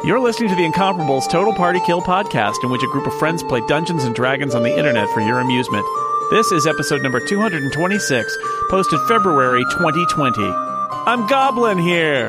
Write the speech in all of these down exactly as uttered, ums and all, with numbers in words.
You're listening to the Incomparables Total Party Kill podcast, in which a group of friends play Dungeons and Dragons on the internet for your amusement. This is episode number two hundred twenty-six, posted February twenty twenty. I'm Goblin here!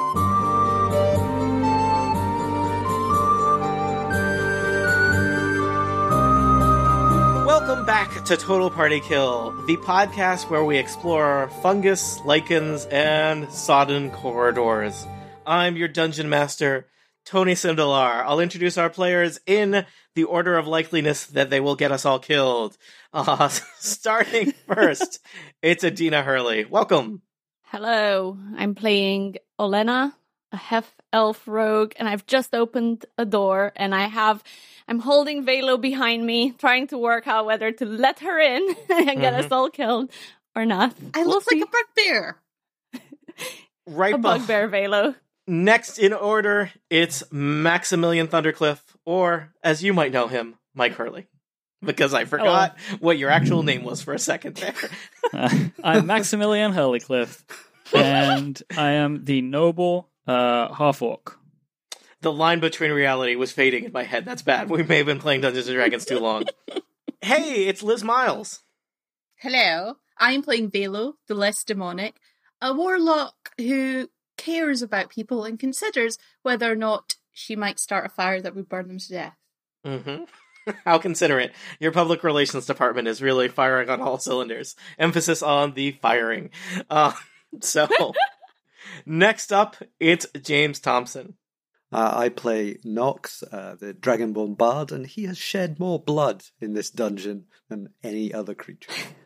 Welcome back to Total Party Kill, the podcast where we explore fungus, lichens, and sodden corridors. I'm your dungeon master, Tony Sindelar. I'll introduce our players in the order of likeliness that they will get us all killed. Uh, starting first, it's Adina Hurley. Welcome. Hello, I'm playing Olena, a half-elf rogue, and I've just opened a door, and I have, I'm holding Velo behind me, trying to work out whether to let her in and get mm-hmm. us all killed or not. I we'll look see. like a bugbear. Right, a bugbear Velo. Next in order, it's Maximilian Thundercliff, or, as you might know him, Mike Hurley. Because I forgot oh. what your actual name was for a second there. uh, I'm Maximilian Hurleycliff, and I am the noble uh, half-orc. The line between reality was fading in my head. That's bad. We may have been playing Dungeons and Dragons too long. Hey, it's Liz Miles. Hello, I'm playing Velo, the less demonic, a warlock who cares about people and considers whether or not she might start a fire that would burn them to death. Mm-hmm. How considerate. Your public relations department is really firing on all cylinders. Emphasis on the firing. Uh, so, next up, it's James Thompson. Uh, I play Nox, uh, the Dragonborn Bard, and he has shed more blood in this dungeon than any other creature.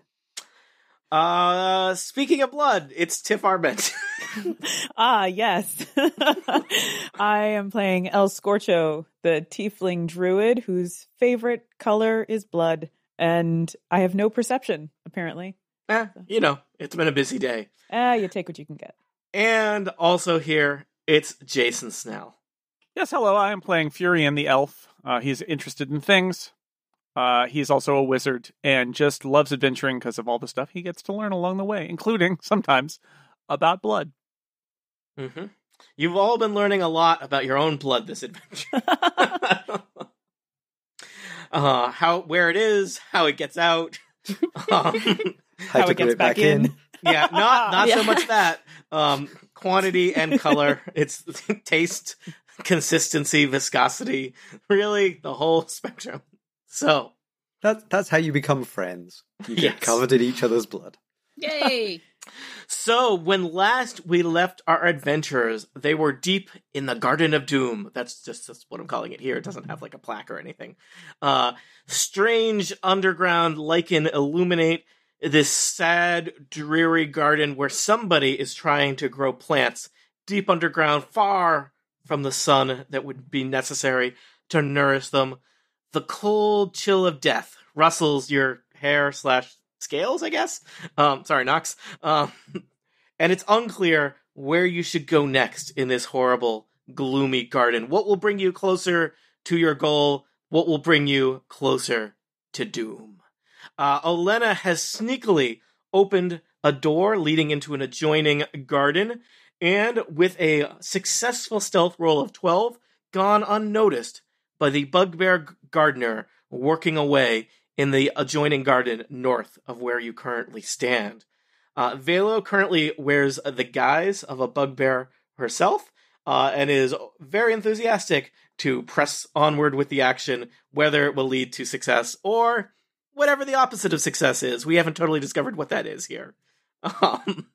Uh, speaking of blood, it's Tiff Arbent. ah, yes. I am playing El Scorcho, the tiefling druid whose favorite color is blood, and I have no perception, apparently. Eh, you know, it's been a busy day. Ah, you take what you can get. And also here, it's Jason Snell. Yes, hello, I am playing Furion the elf. Uh, he's interested in things. Uh, he's also a wizard and just loves adventuring because of all the stuff he gets to learn along the way, including, sometimes, about blood. Mm-hmm. You've all been learning a lot about your own blood this adventure. uh, how, where it is, how it gets out. Um, how, how it gets it back, back in. in. Yeah, not not yeah. so much that. Um, quantity and color. It's taste, consistency, viscosity. Really, the whole spectrum. So that's that's how you become friends. You get yes. covered in each other's blood. Yay! So when last we left our adventurers, they were deep in the Garden of Doom. That's just that's what I'm calling it here. It doesn't have like a plaque or anything. Uh, strange underground lichen illuminate this sad, dreary garden where somebody is trying to grow plants deep underground, far from the sun that would be necessary to nourish them. The cold chill of death rustles your hair slash scales, I guess. Um, sorry, Nox. Um, and it's unclear where you should go next in this horrible, gloomy garden. What will bring you closer to your goal? What will bring you closer to doom? Uh, Olena has sneakily opened a door leading into an adjoining garden, and with a successful stealth roll of twelve, gone unnoticed by the bugbear gardener working away in the adjoining garden north of where you currently stand. Uh, Velo currently wears the guise of a bugbear herself, uh, and is very enthusiastic to press onward with the action, whether it will lead to success or whatever the opposite of success is. We haven't totally discovered what that is here. Um,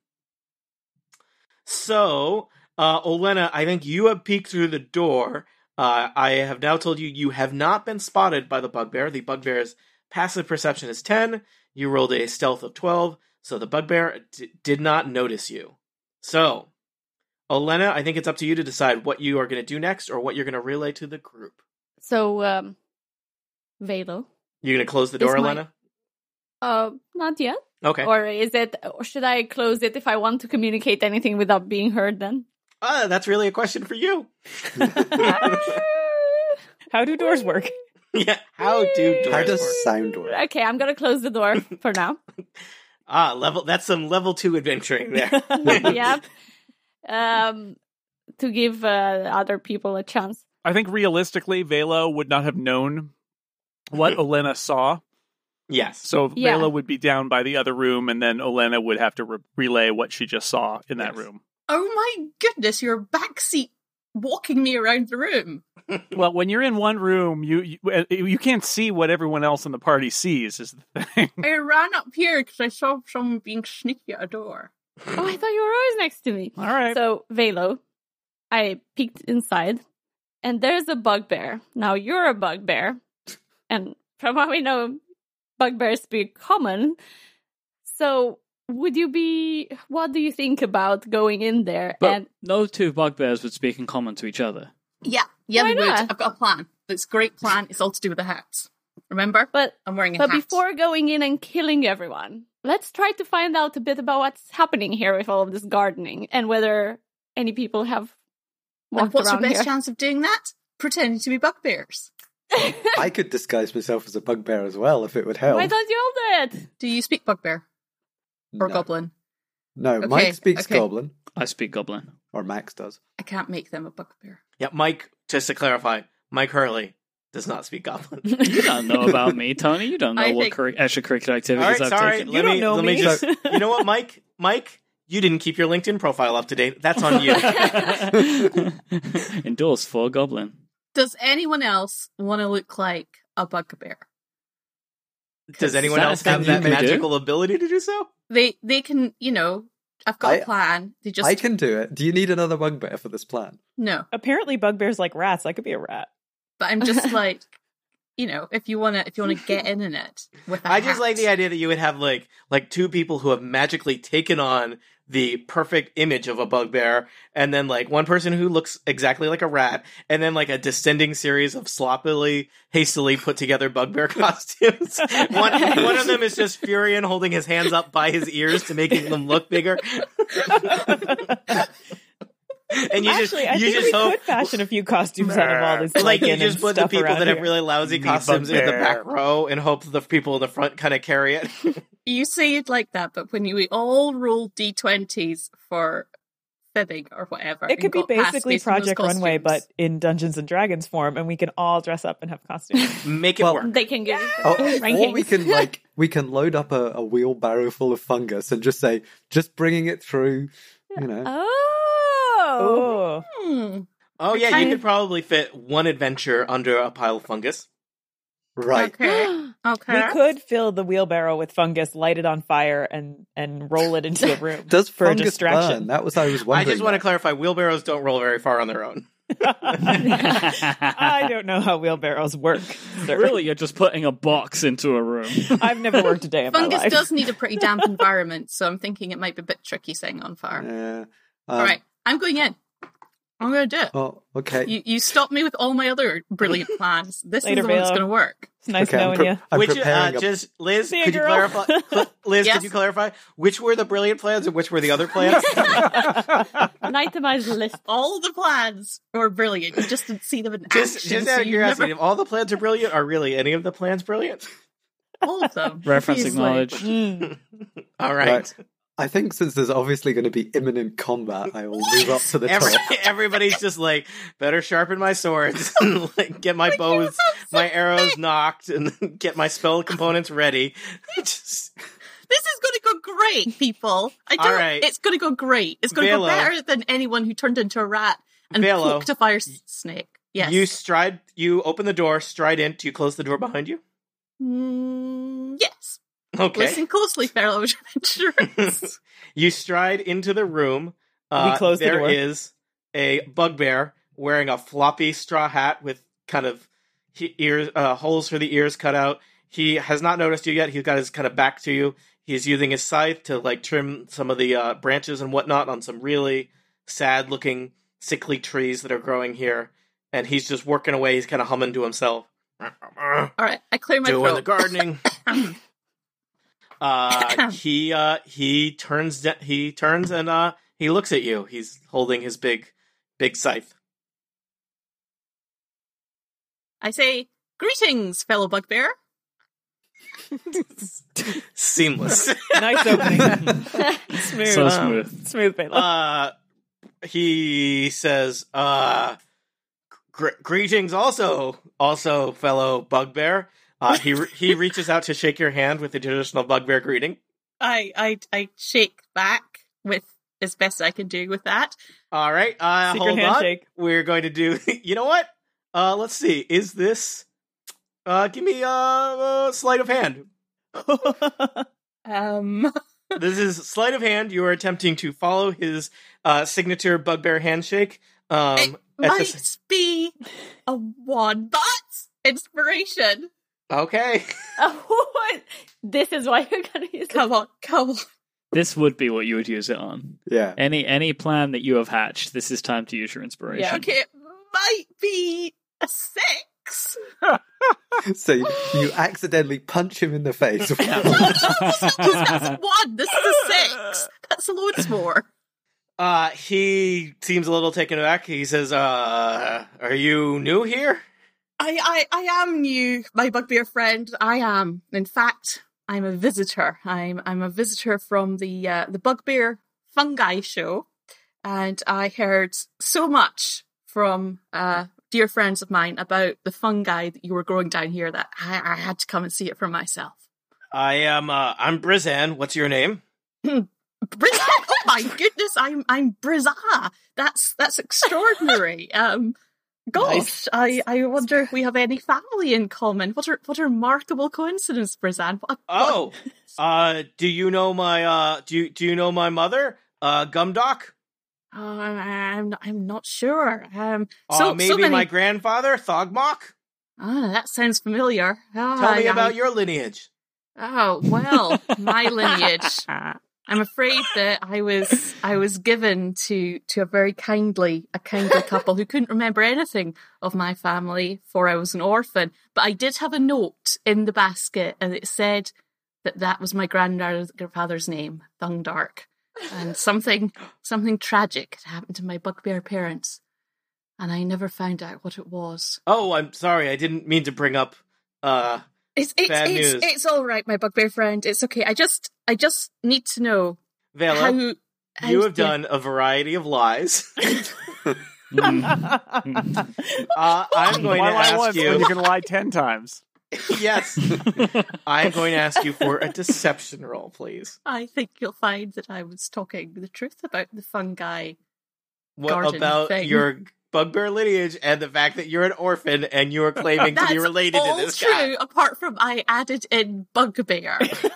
so, uh, Olena, I think you have peeked through the door. Uh, I have now told you you have not been spotted by the bugbear. The bugbear's passive perception is ten. You rolled a stealth of twelve, so the bugbear d- did not notice you. So, Olena, I think it's up to you to decide what you are going to do next or what you're going to relay to the group. So, um, Velo. You're going to close the door, my... Olena? Uh, not yet. Okay. Or is it, or should I close it if I want to communicate anything without being heard then? Uh, that's really a question for you. How do doors work? Yeah, how do doors How does work? sound work? Okay, I'm going to close the door for now. Ah, level. That's some level two adventuring there. Yep. Um, to give uh, other people a chance. I think realistically, Velo would not have known what Olena saw. Yes. So Yeah. Velo would be down by the other room, and then Olena would have to re- relay what she just saw in that Yes. room. Oh my goodness, you're backseat walking me around the room. Well, when you're in one room, you, you you can't see what everyone else in the party sees. Is the thing. I ran up here because I saw someone being sneaky at a door. Oh, I thought you were always next to me. All right. So, Velo, I peeked inside, and there's a bugbear. Now, you're a bugbear, and from what we know, bugbears speak common. So, would you be... What do you think about going in there? But and no two bugbears would speak in common to each other. Yeah, yeah, Why they would. not? I've got a plan. It's a great plan. It's all to do with the hats. Remember? But I'm wearing a but hat. before going in and killing everyone, let's try to find out a bit about what's happening here with all of this gardening and whether any people have And walked what's the around best here. chance of doing that? Pretending to be bugbears. I could disguise myself as a bugbear as well if it would help. Why don't you all do it? Do you speak bugbear or no. goblin? No, Okay, Mike speaks okay. goblin, I speak goblin. or Max does. I can't make them a bugbear. Yeah, Mike, just to clarify, Mike Hurley does not speak Goblin. You don't know about me, Tony. You don't know I what think- curri- extracurricular All activities right, I've sorry. taken. Let You me, don't know let me me. just. You know what, Mike? Mike, you didn't keep your LinkedIn profile up to date. That's on you. Endorsed for goblin. Does anyone else want to look like a bugbear? Does anyone That else thing have you that may do. magical ability to do so? They they can, you know, I've got I- a plan. They just I can do it. Do you need another bugbear for this plan? no. Apparently, bugbears like rats. I could be a rat. But I'm just like, you know, if you wanna if you wanna get in in it with a I just like hat. the idea that you would have like like two people who have magically taken on the perfect image of a bugbear, and then like one person who looks exactly like a rat, and then like a descending series of sloppily, hastily put together bugbear costumes. one one of them is just Furion holding his hands up by his ears to making them look bigger. And you Actually, just I you think just we hope could fashion a few costumes out of all this like you lichen just and put the stuff people around that have here. really lousy Me costumes in the bugbear. back row and hope the people in the front kind of carry it. You say it like that, but when you we all roll D twenties for fibbing or whatever. It could and be got past basically based on those Project Runway, costumes. but in Dungeons and Dragons form, and we can all dress up and have costumes. Make it Well, work. They can give Oh, rankings. or we can like we can load up a, a wheelbarrow full of fungus and just say just bringing it through. You know, Oh. oh, Hmm. Oh yeah, kind you of- could probably fit one adventure under a pile of fungus. right? Okay. Okay. we could fill the wheelbarrow with fungus, light it on fire, and and roll it into a room. Does for a fungus distraction. burn? That was I was I wondering. just want to that. clarify: wheelbarrows don't roll very far on their own. I don't know how wheelbarrows work. sir. Really, you're just putting a box into a room. I've never worked a day in my Fungus life. does need a pretty damp environment, so I'm thinking it might be a bit tricky setting on fire. Yeah. Um, All right, I'm going in. I'm going to do it. Oh, okay. You you stopped me with all my other brilliant plans. This Later, is the one that's Vela. going to work. It's nice okay, I'm, knowing pre- you. I'm which uh, preparing a just Liz, See ya, could you girl. clarify? Liz, Yes? could you clarify which were the brilliant plans and which were the other plans? An itemized list. All the plans were brilliant. You just didn't see them in just action. just so out of you curiosity, never- if all the plans are brilliant, are really any of the plans brilliant? all of them. Reference Obviously. acknowledged. Mm. All right. Right. I think since there's obviously going to be imminent combat, I will move up to the Every, top. everybody's just like, better sharpen my swords, and like, get my bows, my arrows knocked, and get my spell components ready. Just, This is going to go great, people. I don't. All right. It's going to go great. It's going to Velo. go better than anyone who turned into a rat and Velo. poked a fire s- snake. Yes. You stride, you open the door, stride in. Do you close the door behind you? Mm, yes. Okay. Listen closely, fellow adventurers. You stride into the room. Uh, We close the there door. is a bugbear wearing a floppy straw hat with kind of he- ears, uh, holes for the ears cut out. He has not noticed you yet. He's got his kind of back to you. He's using his scythe to like trim some of the uh, branches and whatnot on some really sad-looking, sickly trees that are growing here. And he's just working away. He's kind of humming to himself. All right, I clear my Doing throat. the gardening. Uh, he uh, he turns de- he turns and uh, he looks at you. He's holding his big big scythe. I say, greetings, fellow bugbear. Seamless. Nice opening. Smooth. So Um, smooth. Smooth, Bela. uh, he says, uh, gr- greetings also, also fellow bugbear. Uh, he re- he reaches out to shake your hand with the traditional bugbear greeting. I, I, I shake back with as best I can do with that. All right, uh, Secret hold handshake. on. We're going to do, you know what? Uh, let's see. Is this, uh, give me a, a sleight of hand. Um, This is sleight of hand. You are attempting to follow his uh, signature bugbear handshake. Um, it at might the s- be a one, but inspiration. okay. Oh, this is why you're gonna use it. Come on, come on. This would be what you would use it on. Yeah. Any any plan that you have hatched, this is time to use your inspiration. Yeah. Okay, it might be a six. So you, you accidentally punch him in the face. That's one. This is a six. That's loads more. Uh, he seems a little taken aback. He says, uh, are you new here? I, I, I am new, my bugbear friend. I am. In fact, I'm a visitor. I'm I'm a visitor from the uh, the Bugbear Fungi Show, and I heard so much from uh, dear friends of mine about the fungi that you were growing down here that I, I had to come and see it for myself. I am, uh, I'm Brizan. What's your name? Brizan! Oh my goodness, I'm I'm Brizza. That's that's extraordinary. Um, gosh, Nice. I, I wonder if we have any family in common. What a what a remarkable coincidence, Brizan. What a, Oh, uh, do you know my, uh, do you, do you know my mother? Uh, Gumdock? Uh, I'm I'm not sure. Um, Uh, so maybe so many. my grandfather, Thogmok? Ah, that sounds familiar. Ah, Tell me I- about your lineage. Oh well, my lineage. I'm afraid that I was I was given to to a very kindly a kindly couple who couldn't remember anything of my family, for I was an orphan. But I did have a note in the basket, and it said that that was my grandfather's name, Thungdark, and something something tragic had happened to my bugbear parents, and I never found out what it was. Oh, I'm sorry. I didn't mean to bring up, uh, It's it's Bad it's, news. it's all right, my bugbear friend. It's okay. I just I just need to know Vela. how, how You have yeah. done a variety of lies. Mm. Uh, I'm going to Why lie ask once when you. you can lie ten times? Yes. I'm going to ask you for a deception roll, please. I think you'll find that I was talking the truth about the fungi. What Garden about thing. your bugbear lineage and the fact that you're an orphan and you are claiming to That's be related all to this true, guy? apart from I added in bugbear.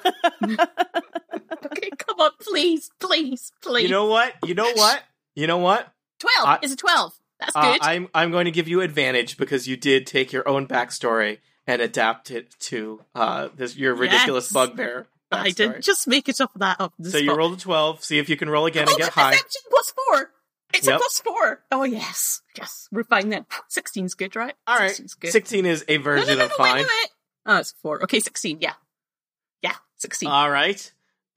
Okay, come on, please, please, please. You know what? You know what? You know what? twelve I- is a twelve. That's Uh, good. I'm I'm going to give you advantage because you did take your own backstory and adapt it to uh this your ridiculous Yes. bugbear. I backstory. didn't just make it up that up. So you rolled a twelve. See if you can roll again oh, and get high. deception plus four. It's Yep. a plus four. Oh yes, yes. We're fine then. Sixteen's good, right? All right. sixteen's good. Sixteen is a No, no, version no, of no, wait, fine. wait, wait. Oh, it's four. Okay, sixteen. Yeah, yeah, sixteen. All right.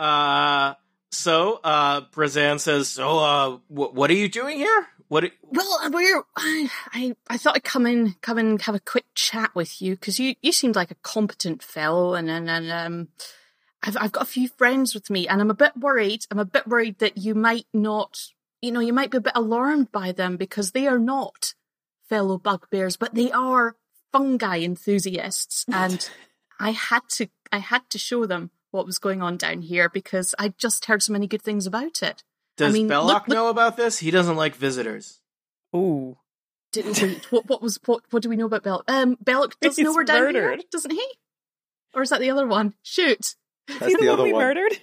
Uh, so uh, Brazan says, "So, uh, wh- what are you doing here? What? Are- Well, we're. I, I I thought I'd come in, come in, and have a quick chat with you because you, you seemed like a competent fellow, and and, and um, I've I've got a few friends with me, and I'm a bit worried. I'm a bit worried that you might not, you know, you might be a bit alarmed by them because they are not fellow bugbears, but they are fungi enthusiasts, and I had to I had to show them what was going on down here because I just heard so many good things about it. Does I mean, Belloc look- look- know about this? He doesn't like visitors. Ooh. Did, wait, what, what was what? What do we know about Belloc? Um, Belloc does He's know we're down murdered. here, doesn't he? Or is that the other one? Shoot! That's Is he the the other one we one. murdered?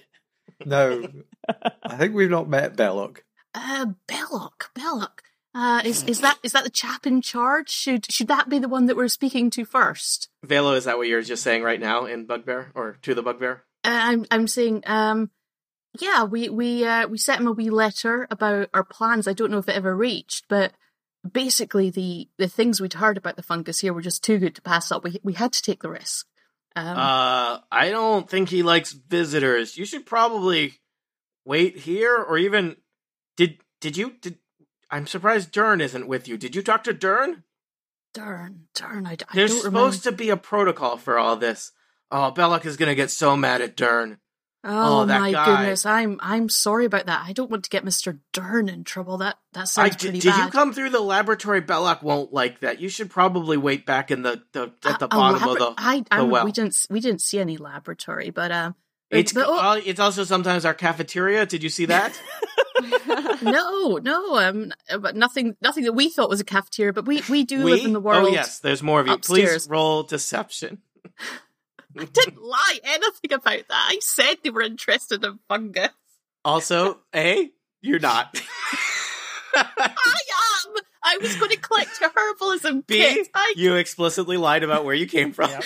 No, I think we've not met Belloc. Uh, Belloc, Belloc. Uh, is is that is that the chap in charge? Should should that be the one that we're speaking to first? Velo, is that what you're just saying right now in Bugbear or to the Bugbear? Uh, I'm I'm saying, um, yeah, we we uh, we sent him a wee letter about our plans. I don't know if it ever reached, but basically the the things we'd heard about the fungus here were just too good to pass up. We we had to take the risk. Um, Uh, I don't think he likes visitors. You should probably wait here, or even did did you did? I'm surprised Dern isn't with you. Did you talk to Dern? Darn, darn, I, d- I There's don't supposed remember. to be a protocol for all this. Oh, Belloc is gonna get so mad at Dern. Oh, Oh, that my guy. goodness, I'm I'm sorry about that. I don't want to get Mister Dern in trouble. That that I, sounds did, pretty did bad. you come through the laboratory? Belloc won't like that. You should probably wait back in the, the at the A- a bottom labor- of the, I, the I'm, well. we didn't we didn't see any laboratory, but um, It's but, oh, uh, it's also sometimes our cafeteria. Did you see that? no, no, um, but nothing nothing that we thought was a cafeteria. But we we do We? live in the world. Oh yes, there's more of you. upstairs. Please roll deception. I didn't lie anything about that. I said they were interested in fungus. Also, A, you're not. I am. I was going to collect a herbalism B, kit. I you explicitly lied about where you came from.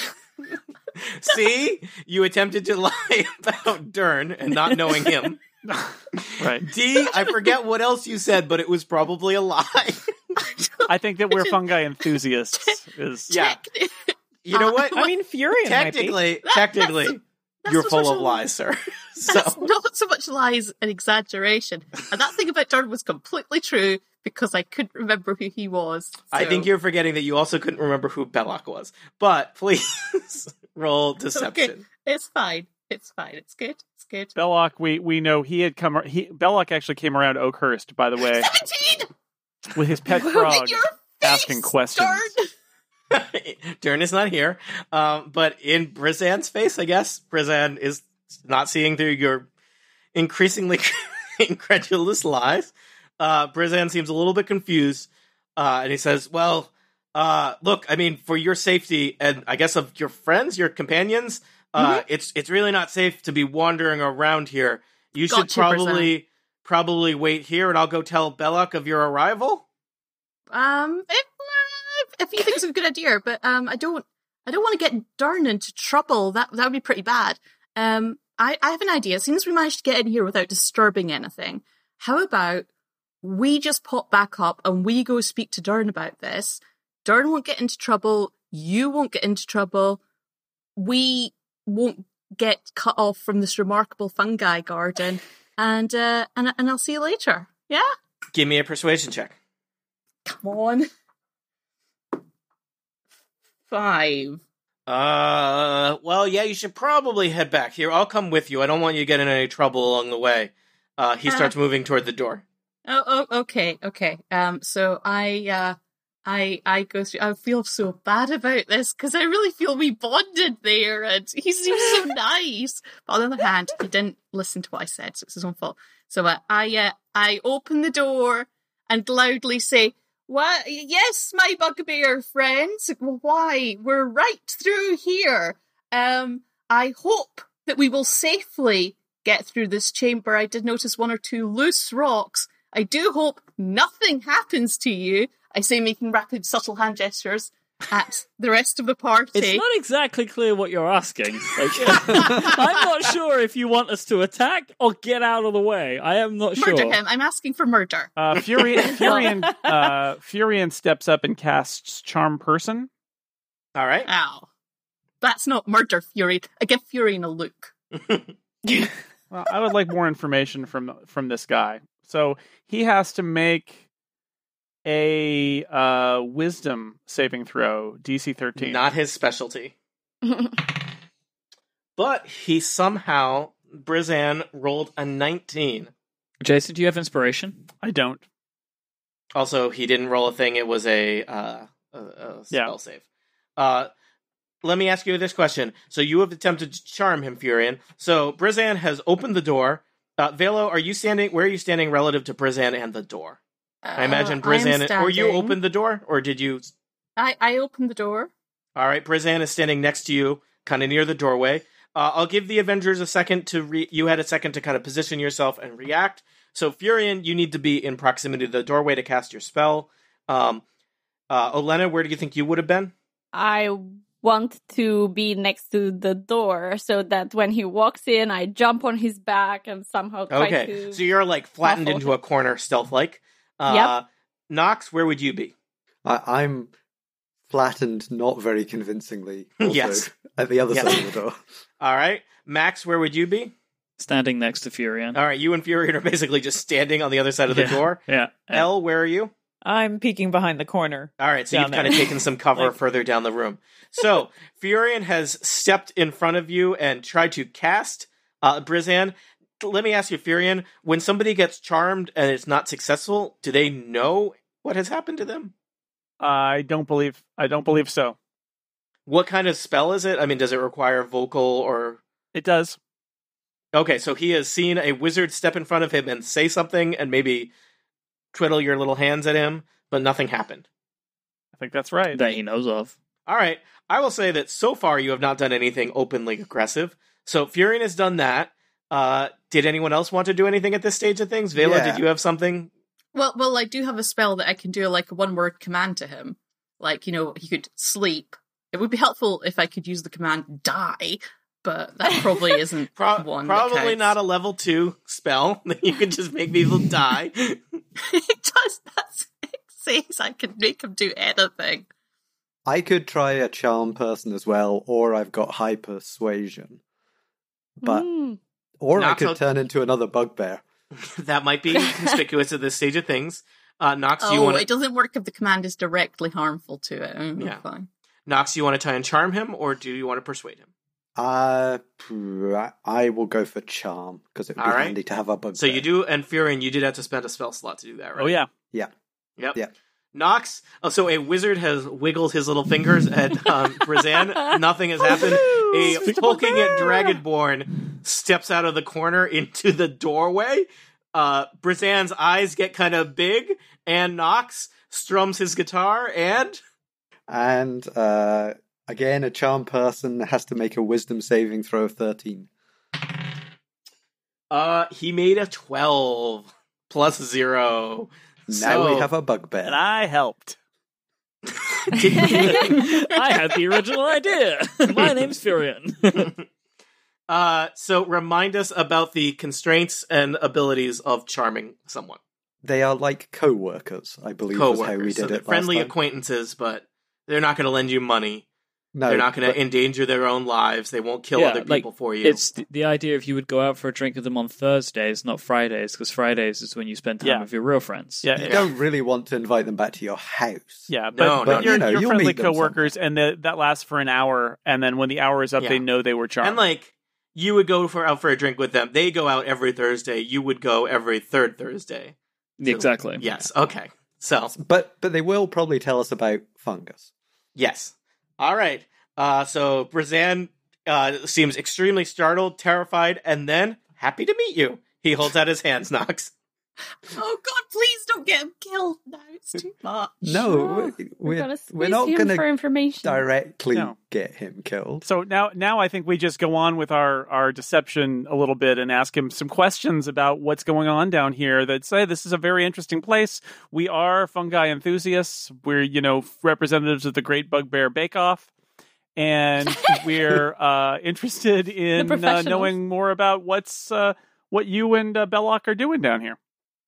C, you attempted to lie about Dern and not knowing him. Right. D, I forget what else you said, but it was probably a lie. I think that we're fungi enthusiasts. Is Yeah. techni- You know what? I mean, Furion might be. technically, That- technically, that's- that's you're not full such of a- lies, sir. That's So, not so much lies and exaggeration. And that thing about Dern was completely true because I couldn't remember who he was. I so- think you're forgetting that you also couldn't remember who Belloc was. But please roll deception. It's fine. It's fine. It's good. It's good. Belloc? We we know he had come. He Belloc actually came around Oakhurst, by the way, seventeen! with his pet frog, In your asking face, questions. Dern! Dern is not here. Um, but in Brizan's face, I guess, Brizan is not seeing through your increasingly incredulous lies. Uh, Brizan seems a little bit confused. Uh, and he says, well, uh, look, I mean, for your safety and I guess of your friends, your companions, uh, Mm-hmm. it's it's really not safe to be wandering around here. You should Gotcha, probably probably wait here and I'll go tell Belloc of your arrival. Um, if, uh, if you think it's a good idea, but um, I don't, I don't want to get Dern into trouble. That that would be pretty bad. Um, I, I have an idea. Seems we managed to get in here without disturbing anything. How about we just pop back up and we go speak to Dern about this? Dern won't get into trouble. You won't get into trouble. We won't get cut off from this remarkable fungi garden, and uh, and and I'll see you later. Yeah, Give me a persuasion check. come on. Five. Uh, well, yeah, you should probably head back here. I'll come with you. I don't want you to get in any trouble along the way. Uh, he Uh. starts moving toward the door. Oh, oh, okay, okay. Um, so I, uh, I, I go through. I feel so bad about this because I really feel we bonded there, and he seems so nice. But on the other hand, he didn't listen to what I said, so it's his own fault. So uh, I, uh, I open the door and loudly say, "What? Yes, my bugbear friends. Why? We're right through here. Um, I hope that we will safely get through this chamber. I did notice one or two loose rocks. I do hope nothing happens to you," I say, making rapid, subtle hand gestures at the rest of the party. It's not exactly clear what you're asking. Like, I'm not sure if you want us to attack or get out of the way. I am not Murder sure. him. I'm asking for murder. Uh, Furion, Furion, uh, Furion steps up and casts Charm Person. All right. Ow. That's not murder, Fury. I give Fury a look. Well, I would like more information from from this guy. So he has to make a uh, Wisdom saving throw, D C thirteen. Not his specialty. But he somehow, Brizan rolled a nineteen. Jason, do you have inspiration? I don't. Also, he didn't roll a thing. It was a, uh, a, a spell Yeah. save. Uh, let me ask you this question. So you have attempted to charm him, Furion. So Brizan has opened the door. Uh, Velo, are you standing? Where are you standing relative to Brizan and the door? I imagine Uh, Brizan. I'm Or you standing. opened the door, or did you? I, I opened the door. All right, Brizan is standing next to you, kind of near the doorway. Uh, I'll give the Avengers a second to. Re- you had a second to kind of position yourself and react. So Furion, you need to be in proximity to the doorway to cast your spell. Um, uh, Olena, where do you think you would have been? I want to be next to the door so that when he walks in, I jump on his back and somehow try Okay, to. so you're like flattened muffle into a corner, stealth-like. Uh, Yep. Nox, where would you be? I, I'm flattened, not very convincingly. Also, Yes. at the other Yes. side of the door. All right, Max, where would you be? Standing next to Furion. All right, you and Furion are basically just standing on the other side of the Yeah. door. Yeah. Elle, where are you? I'm peeking behind the corner. All right, so Down you've kind there. of taken some cover Like- further down the room. So Furion has stepped in front of you and tried to cast Uh, Brizan, let me ask you, Furion, when somebody gets charmed and it's not successful, do they know what has happened to them? I don't believe. I don't believe so. What kind of spell is it? I mean, does it require vocal or... It does. Okay, so he has seen a wizard step in front of him and say something and maybe twiddle your little hands at him, but nothing happened. I think that's right. That he knows of. All right, I will say that so far you have not done anything openly aggressive. So Furion has done that. Uh, did anyone else want to do anything at this stage of things? Vela, Yeah. did you have something? Well, well, I do have a spell that I can do like a one-word command to him. Like, you know, he could sleep. It would be helpful if I could use the command die, but that probably isn't Pro- one. that probably counts. not a level two spell that you can just make people die. It does. That's it says I can make him do anything. I could try a charm person as well, or I've got high persuasion. But Mm. or I Knox could out- turn into another bugbear. That might be conspicuous at this stage of things. Uh, Nox, do you Oh, want it doesn't work if the command is directly harmful to it. Oh, Yeah. fine. Nox, you want to try and charm him, or do you want to persuade him? Uh, I- I will go for charm because it would be All right. handy to have a bugbear. So you do, and Furion, you did have to spend a spell slot to do that, right? Oh yeah. Yeah. Yep. Yeah. Nox, oh, so a wizard has wiggled his little fingers at um, Brizan. Nothing has happened. A hulking at Dragonborn steps out of the corner into the doorway. Uh, Brizan's eyes get kind of big, and Nox strums his guitar, and... And uh, again, a charm person has to make a wisdom saving throw of thirteen. Uh, he made a twelve plus zero. Now So- we have a bugbear. And I helped. I had the original idea. My name's Furion. uh, so remind us about the constraints and abilities of charming someone. They are like co-workers, I believe was how we Co-workers, did so they're it friendly last time. acquaintances, but they're not going to lend you money. No, They're not going to but- endanger their own lives. They won't kill Yeah, other like, people for you. It's the, the idea if you would go out for a drink with them on Thursdays, not Fridays, because Fridays is when you spend time Yeah. with your real friends. Yeah. You don't really want to invite them back to your house. Yeah, but, No, but no, you're, you know, you're you'll friendly meet them coworkers, and the, that lasts for an hour. And then when the hour is up, Yeah. they know they were charmed. And like you would go for out for a drink with them. They go out every Thursday. You would go every third Thursday. Exactly. Yes. Okay. So But but they will probably tell us about fungus. yes. All right. Uh, so Brizan uh, seems extremely startled, terrified, and then happy to meet you. He holds out his hands, Nox. Oh God! Please don't get him killed now. It's too much. No, Sure. we- We're, we're, gonna we're squeeze not him going for to information. directly No. get him killed. So now, now I think we just go on with our, our deception a little bit and ask him some questions about what's going on down here. That say this is a very interesting place. We are fungi enthusiasts. We're you know representatives of the Great Bugbear Bake Off, and we're uh, interested in uh, professionals. knowing more about what's uh, what you and uh, Belloc are doing down here.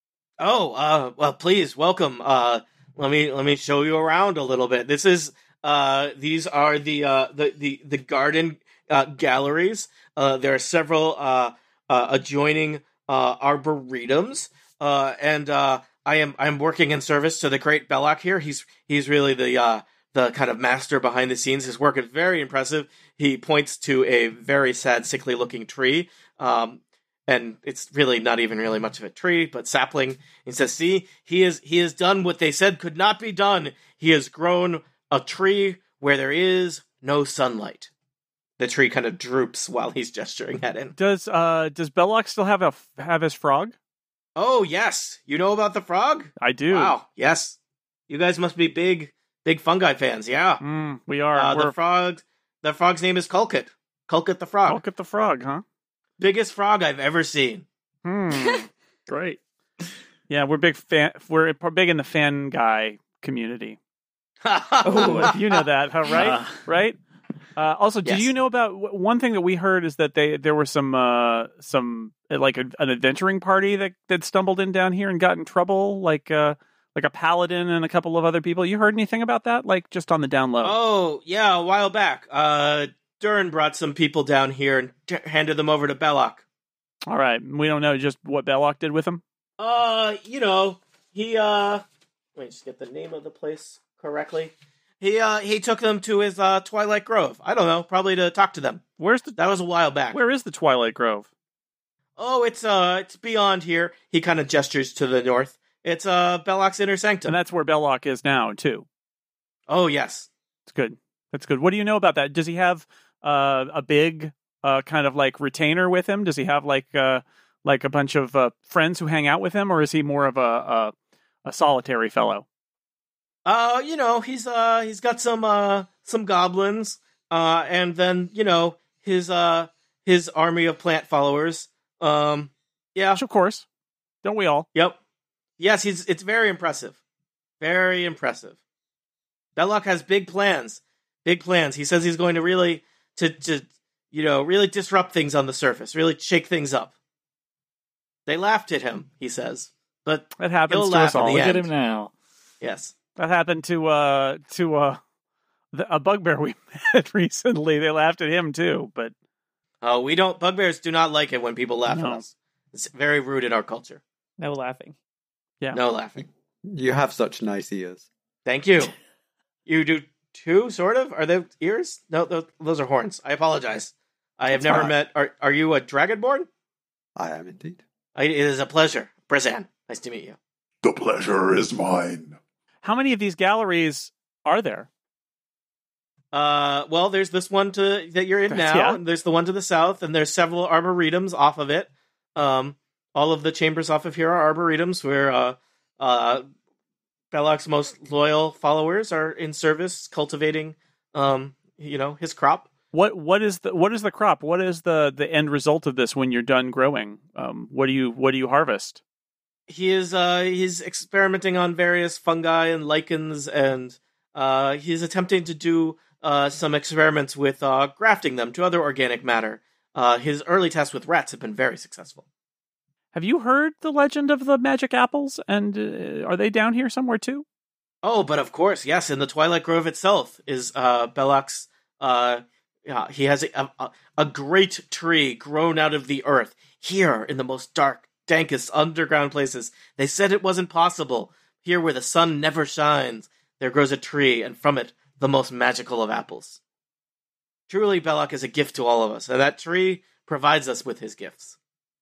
Oh, uh, well, please welcome. Uh, let me let me show you around a little bit. This is uh, these are the uh, the the the garden uh, galleries. Uh, there are several uh, uh, adjoining uh, arboretums, uh, and uh, I am I'm working in service to the great Belloc here. He's he's really the uh, the kind of master behind the scenes. His work is very impressive. He points to a very sad, sickly looking tree. Um, And it's really not even really much of a tree, but sapling. He says, see, he is he has done what they said could not be done. He has grown a tree where there is no sunlight. The tree kind of droops while he's gesturing at it. Does uh does Belloc still have a have his frog? Oh, yes. You know about the frog? I do. Wow, yes. You guys must be big, big fungi fans, yeah. Mm, we are. Uh, We're the frog, the frog's name is Kulkit. Kulkit the frog. Look at the frog, huh? Biggest frog I've ever seen. Hmm. Great. Yeah, we're big fan. We're big in the fan guy community. oh, You know that, huh? Right? Uh. right? Uh, also, did Yes. you know about w- one thing that we heard is that they there were some uh, some uh, like a, an adventuring party that that stumbled in down here and got in trouble, like uh, like a paladin and a couple of other people. You heard anything about that? Like just on the down low. Oh, yeah, a while back. Uh, Durin brought some people down here and t- handed them over to Belloc. All right, we don't know just what Belloc did with them. Uh, you know, he, uh, let me just get the name of the place correctly. He, uh, he took them to his, uh, Twilight Grove. I don't know, probably to talk to them. Where's the That was a while back. where is the Twilight Grove? Oh, it's uh, it's beyond here. He kind of gestures to the north. It's uh, Belloc's inner sanctum. And that's where Belloc is now, too. Oh, yes. It's good. That's good. What do you know about that? Does he have uh, a big uh, kind of like retainer with him? Does he have like uh, like a bunch of uh, friends who hang out with him, or is he more of a a, a solitary fellow? Uh, you know, he's uh, he's got some uh, some goblins, uh, and then you know his uh, his army of plant followers. Um, yeah, Which, of course, don't we all? yep, yes, he's it's very impressive, very impressive. Belloc has big plans, big plans. He says he's going to really to to you know really disrupt things on the surface, really shake things up. They laughed at him, he says, but That happens he'll to laugh us at all. the Look end. at him now. Yes. That happened to uh to uh the, a bugbear we met recently. They laughed at him too, but Oh, we don't. Bugbears do not like it when people laugh No. at us. It's very rude in our culture. No laughing. yeah. No laughing. You have such nice ears. Thank you. You do too, sort of. Are they ears? No, those, those are horns. I apologize. I have That's never fine. met. Are Are you a dragonborn? I am indeed. I, it is a pleasure, Brazan. Nice to meet you. The pleasure is mine. How many of these galleries are there? Uh, well, there's this one to that you're in now, Yeah. and there's the one to the south, and there's several arboretums off of it. Um, all of the chambers off of here are arboretums where uh, uh, Belloc's most loyal followers are in service, cultivating, um, you know, his crop. What what is the what is the crop? What is the the end result of this when you're done growing? Um, what do you what do you harvest? He is uh, he's experimenting on various fungi and lichens, and uh, he's attempting to do uh, some experiments with uh, grafting them to other organic matter. Uh, his early tests with rats have been very successful. Have you heard the legend of the magic apples? And uh, are they down here somewhere too? Oh, but of course, yes. In the Twilight Grove itself is uh, Belloc's. Uh, yeah, he has a, a a great tree grown out of the earth here in the most dark, dankest underground places. They said it wasn't possible. Here, where the sun never shines, there grows a tree, and from it, the most magical of apples. Truly, Belloc is a gift to all of us, and that tree provides us with his gifts.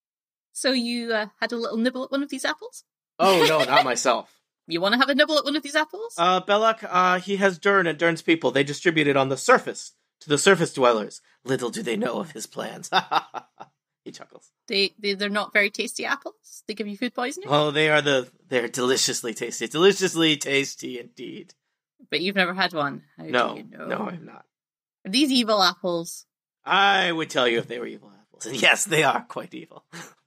So you uh, had a little nibble at one of these apples? Oh no, not myself. You want to have a nibble at one of these apples? Uh, Belloc, uh, he has Dern and Dern's people. They distribute it on the surface to the surface dwellers. Little do they know of his plans. He chuckles. They, they they're not very tasty apples. They give you food poisoning. Oh, they are the they're deliciously tasty. Deliciously tasty indeed. But you've never had one. How No, do you know? no, I'm not. Are these evil apples? I would tell you if they were evil apples. And yes, they are quite evil.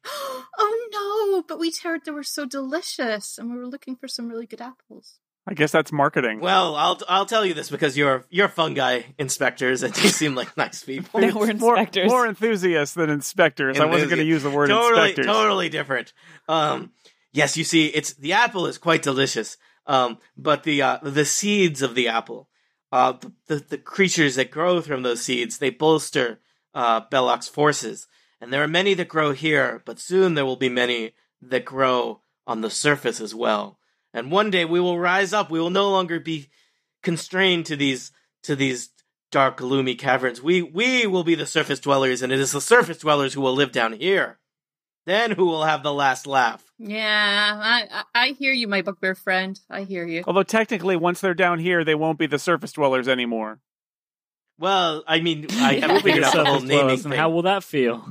Oh no! But we'd heard they were so delicious, and we were looking for some really good apples. I guess that's marketing. Well, I'll I'll tell you this because you're you're fungi inspectors and you seem like nice people. Now we're more, inspectors. more enthusiasts than inspectors. I wasn't going to use the word totally, inspectors. Totally different. Um, yes, you see, it's the apple is quite delicious. Um, but the uh, the seeds of the apple, uh, the, the the creatures that grow from those seeds, they bolster uh, Belloc's forces. And there are many that grow here, but soon there will be many that grow on the surface as well. And one day we will rise up. We will no longer be constrained to these to these dark, gloomy caverns. We we will be the surface dwellers, and it is the surface dwellers who will live down here. Then who will have the last laugh? Yeah, I I, I hear you, my bugbear friend. I hear you. Although technically, once they're down here, they won't be the surface dwellers anymore. Well, I mean, I haven't Be figured the out the whole surface naming dwellers, thing. and how will that feel?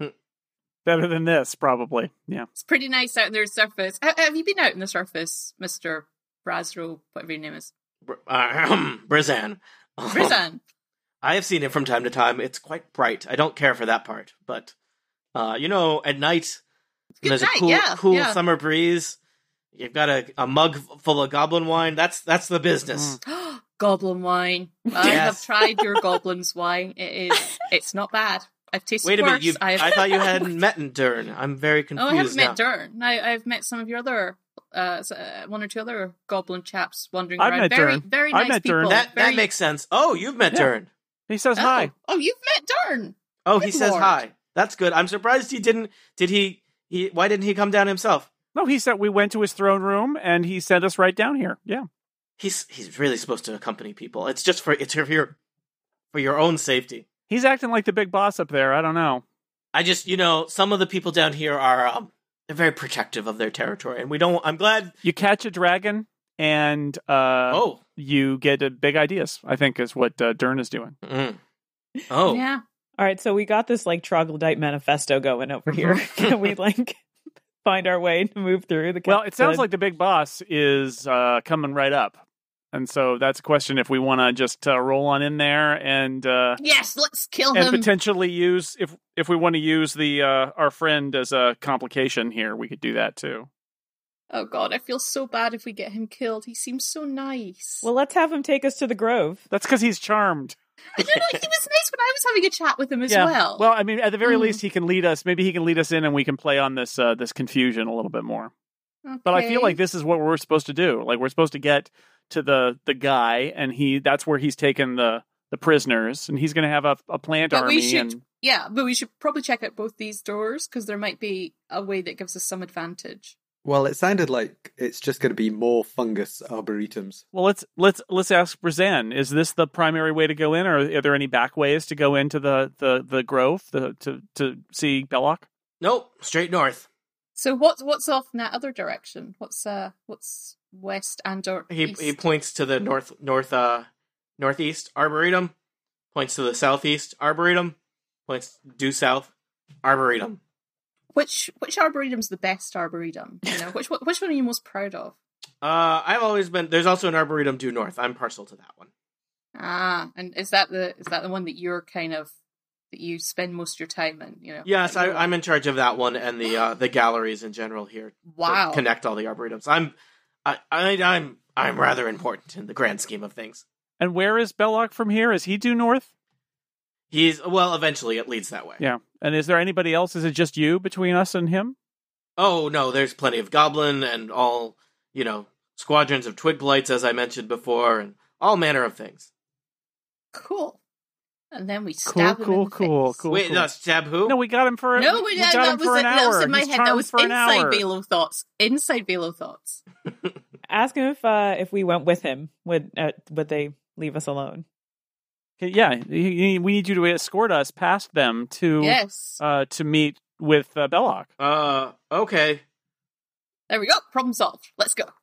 Better than this, probably. Yeah. It's pretty nice out in the surface. Ha- Have you been out in the surface, Mister Brazro, whatever your name is? Br- uh, Brizan. Brizan. I have seen it from time to time. It's quite bright. I don't care for that part, but uh, you know, at night, when Good there's night, a cool, yeah, cool yeah. summer breeze. You've got a, a mug full of goblin wine. That's that's the business. Goblin wine. I Yes. have tried your goblin's wine. It is. It's not bad. I've tasted Wait a worse. minute, you I've... I thought you hadn't met Dern. I'm very Oh, confused I haven't now. met Dern. I, I've met some of your other, uh, s- uh, one or two other goblin chaps wandering I've around. met very, Dern. very I've nice met people. Dern. That very... that makes sense. Oh, you've met Yeah. Dern. He says oh. hi. Oh, you've met Dern. Oh, Good he says lord. hi. That's good. I'm surprised he didn't. Did he? He? Why didn't he come down himself? No, he said we went to his throne room and he sent us right down here. Yeah. He's he's really supposed to accompany people. It's just for it's for your for your own safety. He's acting like the big boss up there. I don't know. I just, you know, some of the people down here are um, they're very protective of their territory, and we don't. I'm glad You catch a dragon, and uh, Oh, you get uh, big ideas. I think is what uh, Dern is doing. mm. oh, Yeah. All right, so we got this like troglodyte manifesto going over here. Can we like find our way to move through the? Well, it sounds the- like the big boss is uh, coming right up, and so that's a question if we want to just uh, roll on in there and uh, Yes, let's kill and him. potentially use if if we want to use the uh, our friend as a complication here, we could do that too. Oh god, I feel so bad if we get him killed. He seems so nice. Well, let's have him take us to the Grove. That's because he's charmed. I don't know, he was nice when I was having a chat with him as yeah. well. Well, I mean, at the very Mm. least, he can lead us. Maybe he can lead us in, and we can play on this uh, this confusion a little bit more. But I feel Okay. like this is what we're supposed to do. Like we're supposed to get to the the guy, and he that's where he's taken the the prisoners, and he's going to have a, a plant But army. we should, and yeah, but we should probably check out both these doors because there might be a way that gives us some advantage. Well, it sounded like it's just going to be more fungus arboretums. well, let's let's let's ask Brazan. Is this the primary way to go in, or are there any back ways to go into the the the grove the, to to see Belloc? nope, straight north. So what's what's off in that other direction? What's uh what's west and or He east? he points to the north north uh northeast arboretum, points to the southeast arboretum, points due south arboretum. Which which arboretum's the best arboretum? You know, which which one are you most proud of? Uh, I've always been. There's also an arboretum due north. I'm partial to that one. Ah, and is that the is that the one that you're kind of that you spend most of your time in? You know. Yes, I, Like, I'm in charge of that one and the uh, the galleries in general here. to Wow. connect all the arboretums. I'm I, I I'm I'm rather important in the grand scheme of things. And where is Belloc from here? Is he due north? He's well. Eventually, it leads that way. Yeah. And is there anybody else? Is it just you between us and him? Oh no, there's plenty of goblin and all you know squadrons of twig blights, as I mentioned before, and all manner of things. Cool. And then we Cool, stab him cool, in the cool, face. cool. Wait, no, stab who? No, we got him for No, we, we, we that, got that him was for an that hour. was in my He's head. That charmed was for an inside hour. Velo thoughts. Inside Velo thoughts. Ask him if uh, if we went with him, would uh, would they leave us alone? Yeah, he- he- we need you to escort us past them to Yes. uh, to meet with uh, Belloc. Uh, okay. There we go. Problem solved. Let's go.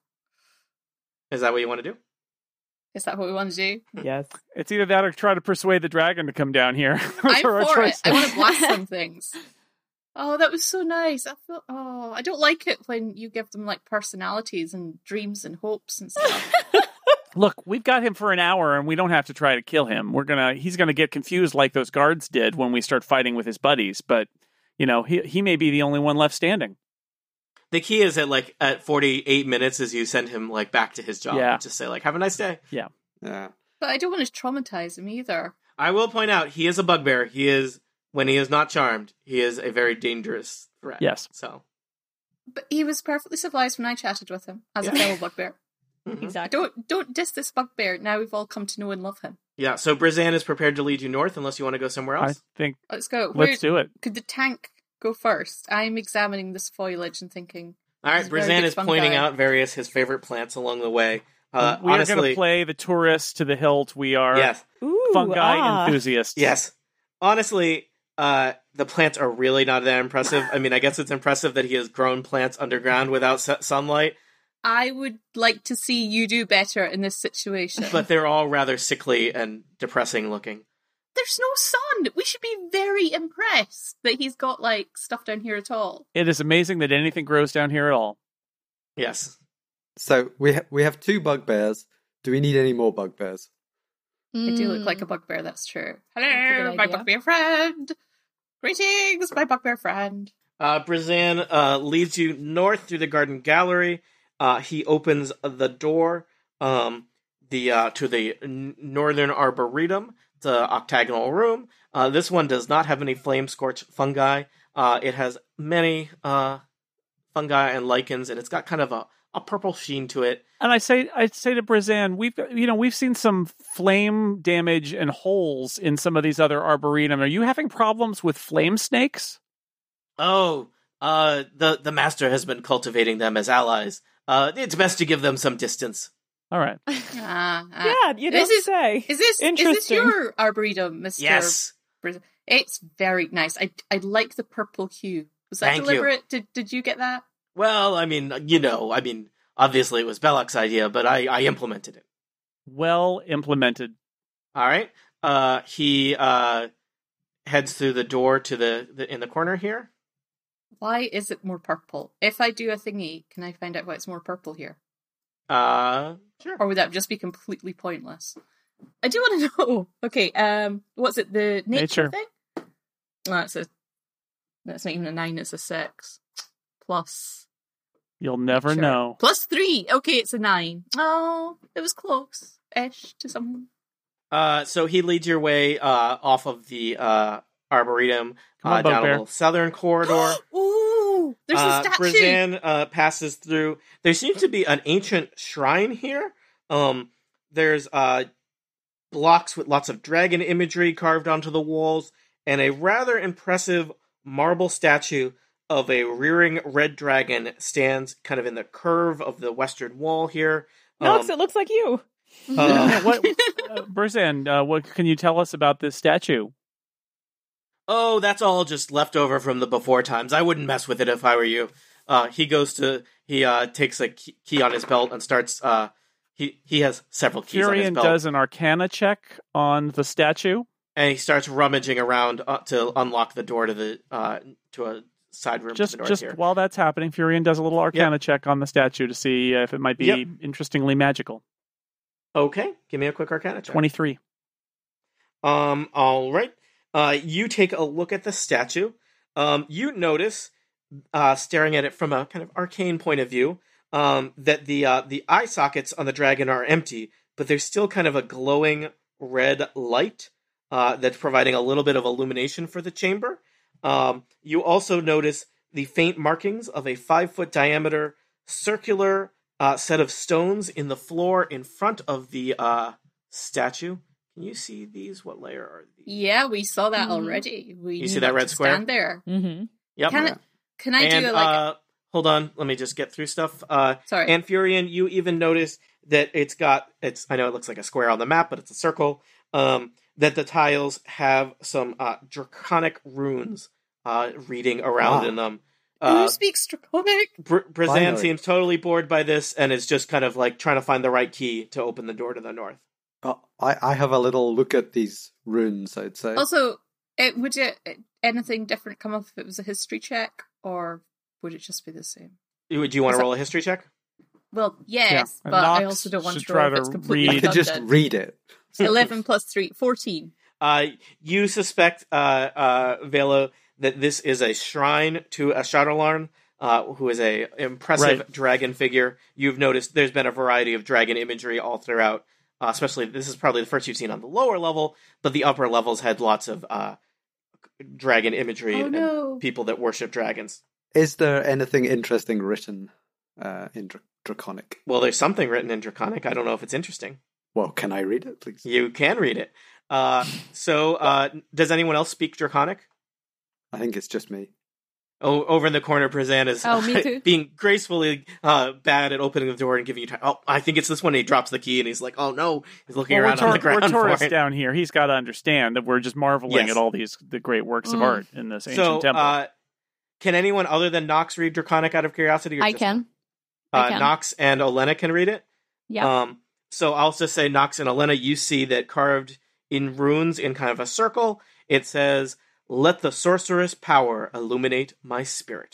Is that what you want to do? Is that what we want to do? Yes. It's either that or try to persuade the dragon to come down here. Those I'm are our for it. choices. I want to blast some things. Oh, that was so nice. I feel. Oh, I don't like it when you give them like personalities and dreams and hopes and stuff. Look, we've got him for an hour, and we don't have to try to kill him. We're gonna he's gonna get confused like those guards did when we start fighting with his buddies. But you know, he he may be the only one left standing. The key is at like at forty-eight minutes is you send him like back to his job. Yeah. And just say like, have a nice day. Yeah. But I don't want to traumatize him either. I will point out he is a bugbear. He is when he is not charmed, he is a very dangerous threat. Yes. So But he was perfectly civilized when I chatted with him as a Yeah. fellow bugbear. mhm. Exactly. Don't don't diss this bugbear. Now we've all come to know and love him. yeah. So Brazan is prepared to lead you north unless you want to go somewhere I else. think Let's go. Where, let's do it. Could the tank go first? I'm examining this foliage and thinking. All right. He's a very Brazan big is fun pointing guy. out various his favorite plants along the way. Uh, we are honestly, going to play the tourists to the hilt. We are yes, Ooh, fungi ah. enthusiasts. yes. Honestly, uh, the plants are really not that impressive. I mean, I guess it's impressive that he has grown plants underground without su- sunlight, I would like to see you do better in this situation. but they're all rather sickly and depressing looking. There's no sun. We should be very impressed that he's got like stuff down here at all. It is amazing that anything grows down here at all. Yes. So we ha- we have two bugbears. Do we need any more bugbears? I do Hmm. look like a bugbear, that's true. That's a Hello, good my idea. bugbear friend. Greetings, my bugbear friend. Uh, Brazan uh, leads you north through the garden gallery. Uh, he opens the door um, the uh, to the n- northern arboretum, the octagonal room. Uh, this one does not have any flame scorch fungi. Uh, it has many uh, fungi and lichens, and it's got kind of a, a purple sheen to it. And I say, I say to Brazan, we've you know we've seen some flame damage and holes in some of these other arboretum. Are you having problems with flame snakes? Oh, uh, the the master has been cultivating them as allies. Uh, it's best to give them some distance. All right. Ah, ah. Yeah, you This don't is- say. Is this is this Interesting. your arboretum, Mister Yes. Braz- It's very nice. I I like the purple hue. Was that Thank you. deliberate? Did Did you get that? Well, I mean, you know, I mean, obviously it was Belloc's idea, but I, I implemented it. Well implemented. All right. Uh, he uh, heads through the door to the, the in the corner here. Why is it more purple? If I do a thingy, can I find out why it's more purple here? Uh, sure. Or would that just be completely pointless? I do want to know. Okay, um, what's it? The nature, Nature. thing? Oh, that's a. That's not even a nine. It's a six. Plus. You'll never nature. know. Plus three. Okay, it's a nine. Oh, it was close-ish to someone. Uh, so he leads your way uh, off of the uh, Arboretum Come on, uh, down a Bugbear. little southern corridor. Ooh, there's uh, a statue. Brazan uh, passes through. There seems to be an ancient shrine here. Um, there's uh, blocks with lots of dragon imagery carved onto the walls, and a rather impressive marble statue of a rearing red dragon stands kind of in the curve of the western wall here. Nox, Um, it looks like you. uh, Yeah, what, uh, Berzan, uh, what can you tell us about this statue? Oh, that's all just leftover from the before times. I wouldn't mess with it if I were you. Uh, he goes to, he uh, takes a key key on his belt and starts, uh, he, he has several keys on his Furion belt. does an Arcana check on the statue. And he starts rummaging around uh, to unlock the door to the, uh, to a side room Just to the north just here. while that's happening, Furion does a little Arcana check on the statue to see if it might be Yep. interestingly magical. Okay, give me a quick Arcana check. twenty-three. Um, all right. Uh, you take a look at the statue. Um, you notice, uh, staring at it from a kind of arcane point of view, um, that the uh, the eye sockets on the dragon are empty, but there's still kind of a glowing red light uh, that's providing a little bit of illumination for the chamber. Um, you also notice the faint markings of a five foot diameter circular uh, set of stones in the floor in front of the uh, statue. Can you see these? What layer are these? Yeah, we saw that Mhm. already. We You knew see that not red to square? Stand there. Mm-hmm. Yep. Can I, can I and do like? uh, hold on, let me just get through stuff. Uh, sorry. and Furion, you even notice that it's got it's. I know it looks like a square on the map, but it's a circle. Um, that the tiles have some uh, draconic runes uh, reading around Wow. in them. Who Uh, speaks Draconic? Br- Brazan Finally. seems totally bored by this and is just kind of like trying to find the right key to open the door to the north. Oh, I, I have a little look at these runes, I'd say. Also, it, would it anything different come up if it was a history check, or would it just be the same? Do you want Is to that- roll a history check? Well, yes, Yeah, but I Nox also don't want should to roll try if to it's completely read- I could just redundant. read it. eleven plus three, fourteen. Uh, you suspect, uh, uh, Velo, that this is a shrine to a Shadowlarn, uh, who is a impressive Right. dragon figure. You've noticed there's been a variety of dragon imagery all throughout. Uh, especially, this is probably the first you've seen on the lower level, but the upper levels had lots of uh, dragon imagery Oh and no. people that worship dragons. Is there anything interesting written uh, in Dra- Draconic? Well, there's something written in Draconic. I don't know if it's interesting. Well, can I read it, please? You can read it. Uh, so, uh, does anyone else speak Draconic? I think it's just me. Oh, over in the corner, Brazan is Oh, me too. being gracefully uh, bad at opening the door and giving you time. Oh, I think it's this one. He drops the key and he's like, "Oh no!" He's looking Well, we're, around on the tour- we're ground tourists for it. down here. He's got to understand that we're just marveling Yes. at all these the great works of Mm. art in this ancient So, temple. uh, can anyone other than Nox read Draconic out of curiosity? Or I just- can. Uh, I can. Nox and Olena can read it. Yeah. Um, so I'll just say, Nox and Olena, you see that carved in runes in kind of a circle. It says, "Let the sorceress power illuminate my spirit."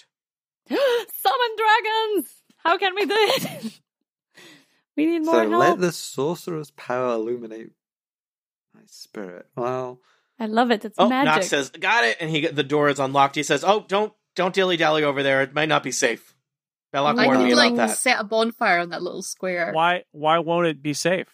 Summon dragons! How can we do it? We need more So help. let the sorcerer's power illuminate my spirit. Well, I love it. It's Oh, magic. Nox says, "Got it," and he the door is unlocked. He says, "Oh, don't don't dilly dally over there. It might not be safe." Belloc I warned me could about like that. set a bonfire on that little square. why why won't it be safe?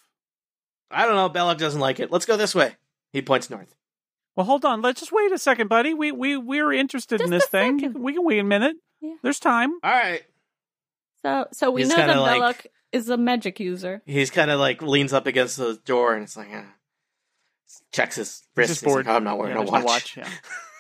I don't know. Belloc doesn't like it. Let's go this way. He points north. Well, hold on. Let's just wait a second, buddy. We we we're interested in Just this a thing. second. We can wait a minute. Yeah. There's time. All right. So, so we He's know that kinda like- Belloc is a magic user. He's kind of like leans up against the door and it's like, eh. checks his wrist. just He's like, bored. "Oh, I'm not wearing Yeah, a there's no watch." yeah.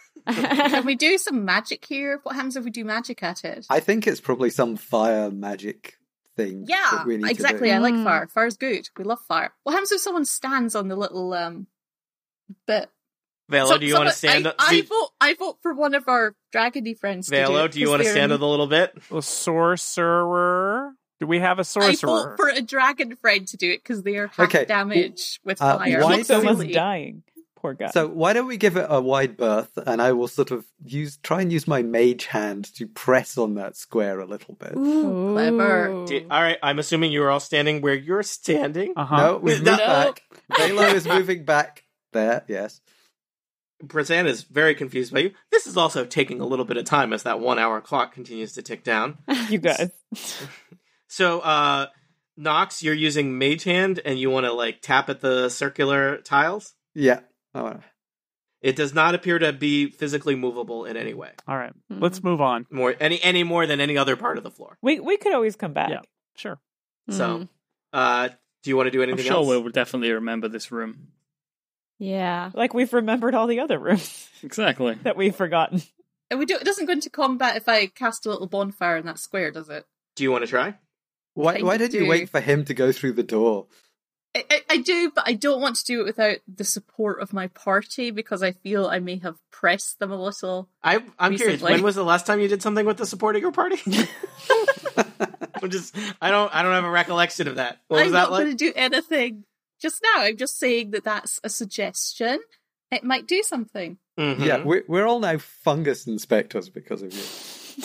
Can we do some magic here? What happens if we do magic at it? I think it's probably some fire magic thing. Yeah, that we need exactly. To I do. like Mm. fire. Fire's good. We love fire. What happens if someone stands on the little um bit? Velo, So- do you so want to I- stand I, up? I see- vote. I vote for one of our dragony friends. to Velo, do, do you 'cause want to they're- stand up a little bit? A sorcerer. Do we have a I sorcerer? vote for a dragon friend to do it because they are half Okay, damage with uh, fire. why Keeps don't almost Silly. dying. Poor guy. So why don't we give it a wide berth, and I will sort of use try and use my mage hand to press on that square a little bit. Ooh, clever. Ooh. Do- all right, I'm assuming you are all standing where you're standing. Uh-huh. No, we've moved No. back. Velo is moving back. There, yes. Brazan is very confused by you. This is also taking a little bit of time as that one hour clock continues to tick down. You guys. So, uh, Nox, you're using Mage Hand and you want to like tap at the circular tiles? Yeah. Oh, It does not appear to be physically movable in any way. All right. Mhm. Let's move on. More any any more than any other part of the floor. We we could always come back. Yeah. Sure. So, Mm. uh, do you want to do I'm anything sure else? we'll definitely remember this room. Yeah. Like we've remembered all the other rooms Exactly. that we've forgotten. And we do. It doesn't go into combat if I cast a little bonfire in that square, does it? Do you want to try? why Kind why of did you do. wait for him to go through the door? I, I, I do, but I don't want to do it without the support of my party because I feel I may have pressed them a little. I, I'm curious. Recently. When was the last time you did something with the support of your party? I'm just, I don't, I don't have a recollection of that. What was I'm that not like? going to do anything just now. I'm just saying that that's a suggestion. It might do something. Mhm. Yeah, we're, we're all now fungus inspectors because of you.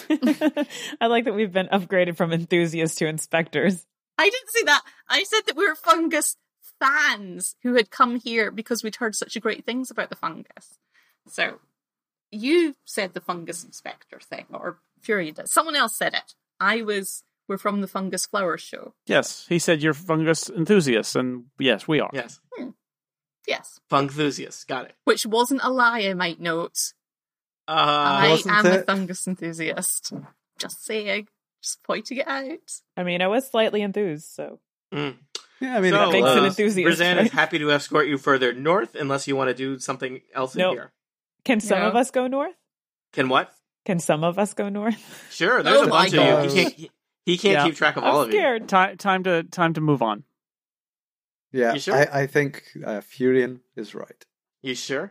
I like that we've been upgraded from enthusiasts to inspectors. I didn't say that. I said that we were fungus fans who had come here because we'd heard such great things about the fungus. So you said the fungus inspector thing, or Fury did. Someone else said it. I was. We're from the Fungus Flower Show. Yes. He said you're fungus enthusiasts, and yes, we are. Yes. Yes, Funkthusiast. Got it. which wasn't a lie. I might note. Uh, I wasn't am a it? fungus enthusiast. Just saying. Just pointing it out. I mean, I was slightly enthused, so mm. Yeah, I mean, So, that makes an uh, enthusiast, Brazan right? is happy to escort you further north unless you want to do something else in Nope. here. can some No. of us go north? Can what? Can some of us go north? Sure, there's Oh a bunch my of you. God. He can't, he, he can't Yeah. keep track of all I'm of you. scared. Ti time to time to move on. yeah, You sure? I, I think uh, Furion is right. You sure?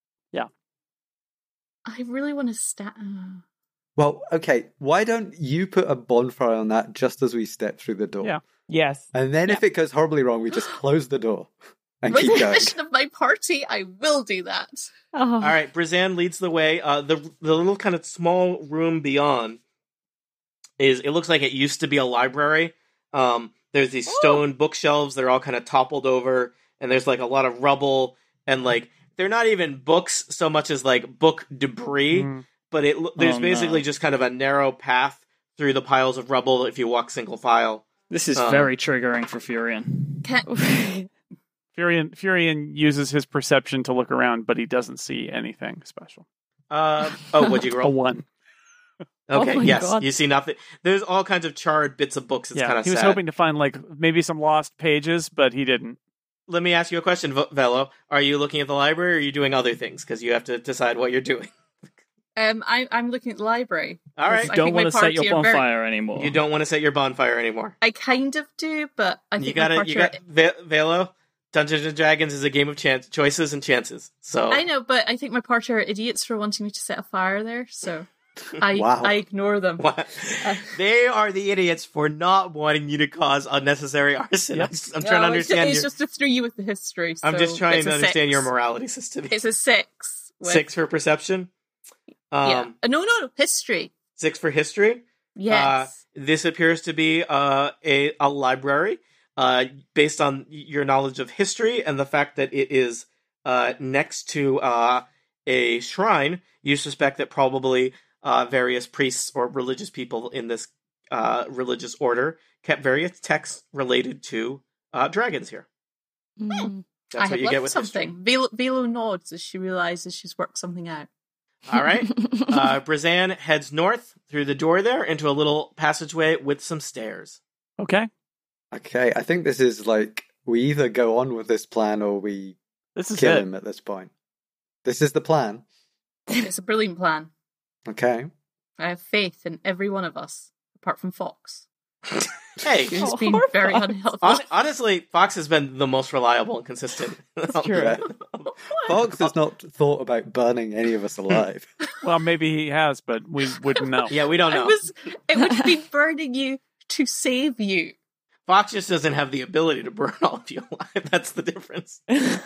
I really want to sta uh, Well, okay, why don't you put a bonfire on that just as we step through the door? Yeah. Yes. And then if it goes horribly wrong, we just close the door and With keep the going. permission of my party, I will do that. Oh. All right, Brazan leads the way. Uh, the the little kind of small room beyond is. It looks like it used to be a library. Um, there's these stone bookshelves. They're all kind of toppled over, and there's like a lot of rubble, and like they're not even books so much as like book debris. Mm. But it lo- there's Oh, no. basically just kind of a narrow path through the piles of rubble if you walk single file. This is Um, very triggering for Furion. Can, Furion Furion uses his perception to look around, but he doesn't see anything special. Uh, oh, what'd you A roll? one. Okay, Oh my yes, God. you see nothing. There's all kinds of charred bits of books. It's yeah, kind of he was sad. hoping to find like maybe some lost pages, but he didn't. Let me ask you a question, Vo- Velo. Are you looking at the library or are you doing other things? Because you have to decide what you're doing. um, I, I'm looking at the library. All right. I Don't think my want to set your party are very- bonfire anymore. You don't want to set your bonfire anymore. I kind of do, but I think You my got it. party You got are- Ve- Velo. Dungeons and Dragons is a game of chance, choices and chances. So I know, but I think my party are idiots for wanting me to set a fire there, so I Wow. I ignore them. What? they are the idiots for not wanting you to cause unnecessary arson. Yep. I'm, just- I'm No, trying to it's- understand. It's, your, just to throw you with the history. I'm so just trying it's to a understand six. your morality system. It's a six. with- Six for perception. Um, yeah. Uh, no, no, no. History. Six for history. Yes. This appears to be uh, a a library. Uh, based on your knowledge of history and the fact that it is uh, next to uh, a shrine, you suspect that probably uh, various priests or religious people in this uh, religious order kept various texts related to uh, dragons here. Mm. That's I what have you learned get with something. history. Velo, Velo nods as she realizes she's worked something out. All right. uh, Brazan heads north through the door there into a little passageway with some stairs. Okay, Okay, I think this is like we either go on with this plan or we this is kill it. him at this point. This is the plan. It's a brilliant plan. Okay. I have faith in every one of us, apart from Fox. Hey, He's Oh, been horrified. very unhelpful. hon- honestly, Fox has been the most reliable and consistent. That's true. Yeah. Fox has not thought about burning any of us alive. Well, maybe he has, but we wouldn't know. Yeah, we don't I know. was, it would be burning you to save you. Fox just doesn't have the ability to burn all of you alive. That's the difference.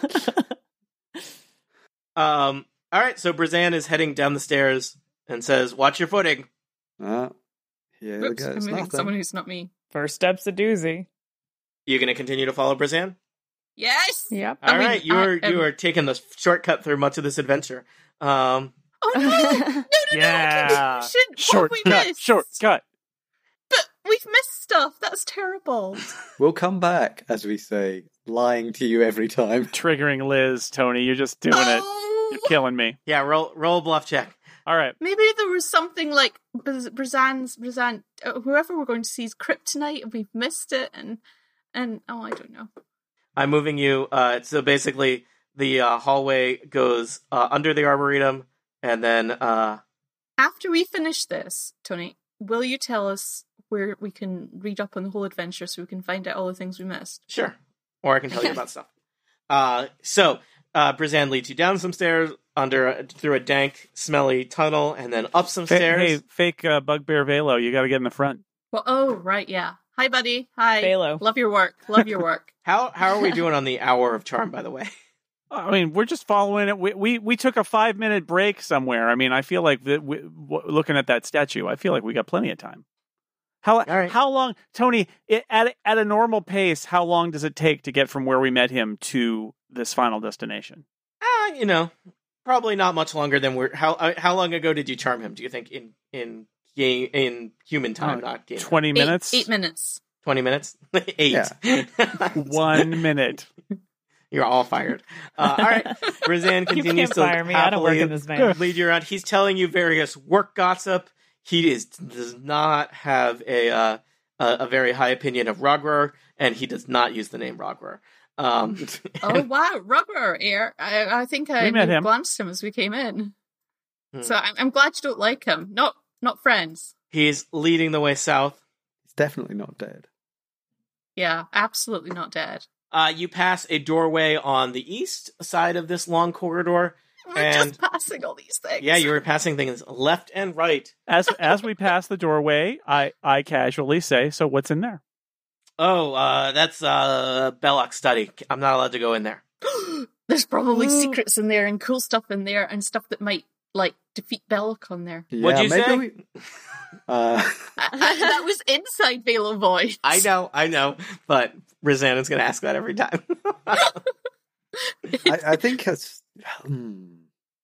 Um. All right, so Brazan is heading down the stairs and says, "Watch your footing." Ah, here we Oops, go. I'm It's moving nothing. someone who's not me. First step's a doozy. You going to continue to follow Brazan? Yes! Yep. I All mean, right, you are I- you um, are taking the shortcut through much of this adventure. Um. Oh no! No, no, no! Yeah. Continuation! What have we Shortcut, missed? shortcut. But we've missed stuff. That's terrible. We'll come back, as we say, lying to you every time. Triggering Liz, Tony. You're just doing it. Oh! You're killing me. Yeah. Roll roll a bluff check. All right. Maybe there was something like Braz- Brazan's Brazan, uh, whoever we're going to see is kryptonite, and we've missed it, and and oh, I don't know. I'm moving you. Uh. So basically, the uh, hallway goes uh, under the arboretum, and then uh. After we finish this, Tony, will you tell us where we can read up on the whole adventure so we can find out all the things we missed? Sure. Or I can tell you about stuff. Uh, so, uh, Brazan leads you down some stairs, under a, through a dank, smelly tunnel, and then up some Fa- stairs. hey, fake uh, bugbear Velo. You got to get in the front. Well, oh, right, yeah. Hi, buddy. Hi. Phalo. Love your work. Love your work. How how are we doing on the hour of charm, by the way? I mean, we're just following it. We we, we took a five minute break somewhere. I mean, I feel like that. We, w- looking at that statue, I feel like we got plenty of time. How right. how long, Tony? It, at at a normal pace, how long does it take to get from where we met him to this final destination? Ah, you know, probably not much longer than we're. How uh, how long ago did you charm him? Do you think in in game in human time, Uh, not game? time? Twenty minutes. Eight, eight minutes. Twenty minutes. Eight. One minute. You're all fired. Uh, all right. Brazan You continues can't to fire me. I don't work happily in this van. lead you around. He's telling you various work gossip. He is does not have a uh, a, a very high opinion of Rogrer, and he does not use the name Rogrer. Um, Oh, wow. Rubber air. I, I think I We met him. glanced him as we came in. Hmm. So I'm, I'm glad you don't like him. Not not friends. he's leading the way south. He's definitely not dead. Yeah, absolutely not dead. Uh, you pass a doorway on the east side of this long corridor. We're And- just passing all these things. Yeah, you were passing things left and right. As as we pass the doorway, I I casually say, "So what's in there?" Oh, uh, that's uh, Belloc's study. I'm not allowed to go in there. There's probably Ooh. secrets in there and cool stuff in there and stuff that might, like, defeat Belloc on there. What'd Yeah, you maybe say? we- Uh, that was inside Velo voice. I know, I know, but Rosanna's going to ask that every time. I, I think it's hmm,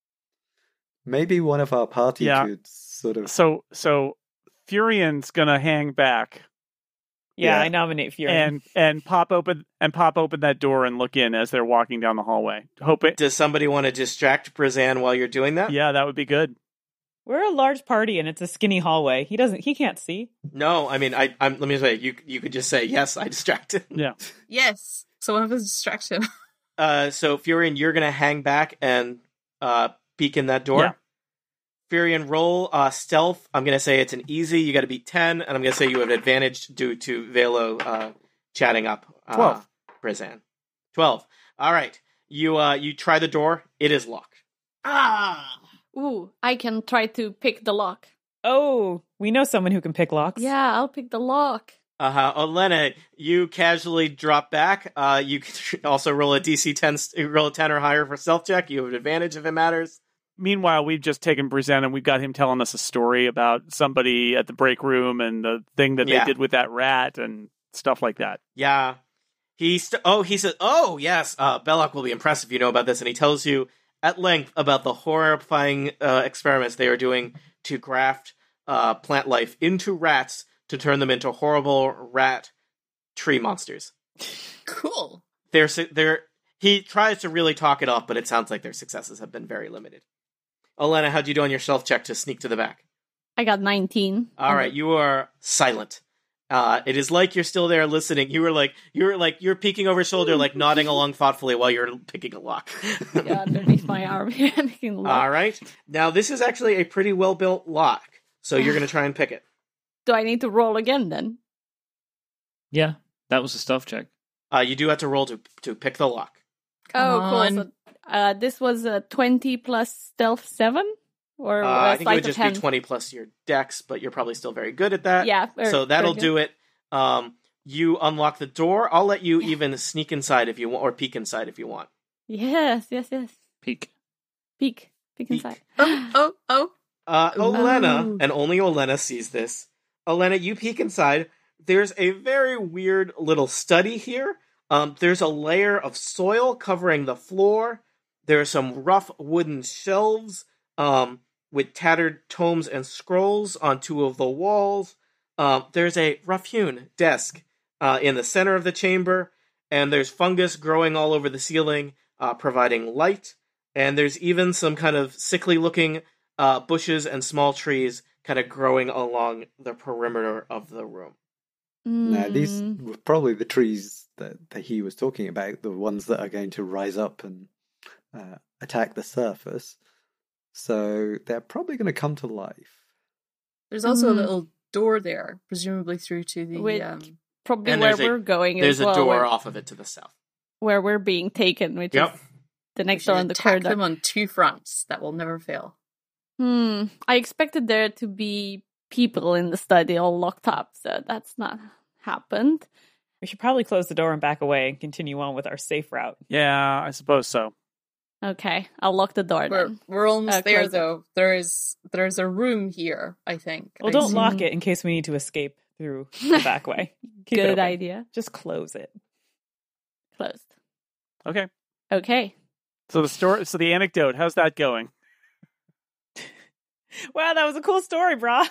maybe one of our party Yeah. could sort of. So so Furion's gonna hang back Yeah, Yeah. I nominate Fury. and and pop open and pop open that door and look in as they're walking down the hallway. Hope it. Does somebody want to distract Brazan while you're doing that? Yeah, that would be good. We're a large party and it's a skinny hallway. He doesn't. He can't see. No, I mean, I, I'm. Let me say, you you could just say yes. I distracted. Yeah. Yes. So one of us distract him. Uh, so Furion, you're gonna hang back and uh peek in that door. Yeah. Furion, roll uh stealth. I'm gonna say it's an easy. You got to beat ten, and I'm gonna say you have an advantage due to Velo uh chatting up. Uh, Twelve. Brazan. Twelve. All right. You uh you try the door. It is locked. Ah. Ooh, I can try to pick the lock. Oh, we know someone who can pick locks. Yeah, I'll pick the lock. Uh huh. Olena, you casually drop back. Uh, you can also roll a D C ten, roll a ten or higher for stealth check. You have an advantage if it matters. Meanwhile, we've just taken Brazan and we've got him telling us a story about somebody at the break room and the thing that Yeah. they did with that rat and stuff like that. Yeah. He st- oh he says oh yes uh, Belloc will be impressed if you know about this, and he tells you at length about the horrifying uh, experiments they are doing to graft uh, plant life into rats to turn them into horrible rat tree monsters. Cool. They're su- they're he tries to really talk it off, but it sounds like their successes have been very limited. Olena, how'd you do on your stealth check to sneak to the back? I got nineteen. All right, you are silent. Uh, it is like you're still there listening. You were like you were like you're peeking over your shoulder, like nodding along thoughtfully while you're picking a lock. Yeah, underneath my arm. Picking the lock. All right. Now this is actually a pretty well built lock, so you're going to try and pick it. Do I need to roll again then? Yeah, that was a stealth check. Uh, you do have to roll to to pick the lock. Oh, Come cool. on. So, uh, this was a twenty plus stealth seven? Or Uh, a I think it sleight would of just hand? be twenty plus your dex, but you're probably still very good at that. Yeah. or- So that'll very do it. Um, you unlock the door. I'll let you even sneak inside if you want, or peek inside if you want. good. Yes, yes, yes. Peek. Peek. Peek Peek. inside. Oh, oh, oh. Uh, Ooh. Olena, and only Olena sees this. Olena, you peek inside. There's a very weird little study here. Um, there's a layer of soil covering the floor. There are some rough wooden shelves um, with tattered tomes and scrolls on two of the walls. Um, there's a rough-hewn desk uh, in the center of the chamber, and there's fungus growing all over the ceiling, uh, providing light. And there's even some kind of sickly-looking uh, bushes and small trees kind of growing along the perimeter of the room. Now, these Mm. were probably the trees that, that he was talking about, the ones that are going to rise up and uh, attack the surface. So they're probably going to come to life. There's also a Mhm. little door there, presumably through to the. Which- Um, Probably And where there's a- we're going There's as well. a door where, off of it to the south. where we're being taken, which Yep. is the we next should door on the attack corridor. them on two fronts. That will never fail. Hmm. I expected there to be people in the study all locked up, so that's not happened. We should probably close the door and back away and continue on with our safe route. Yeah, I suppose so. Okay, I'll lock the door We're then. we're almost Uh, there close it. though. There is there's a room here. I think. Well, I don't see. lock it in case we need to escape through the back way. Keep it Good open. idea. Just close it. Closed. Okay. Okay. So the story, so the anecdote, how's that going? Wow, that was a cool story, brah.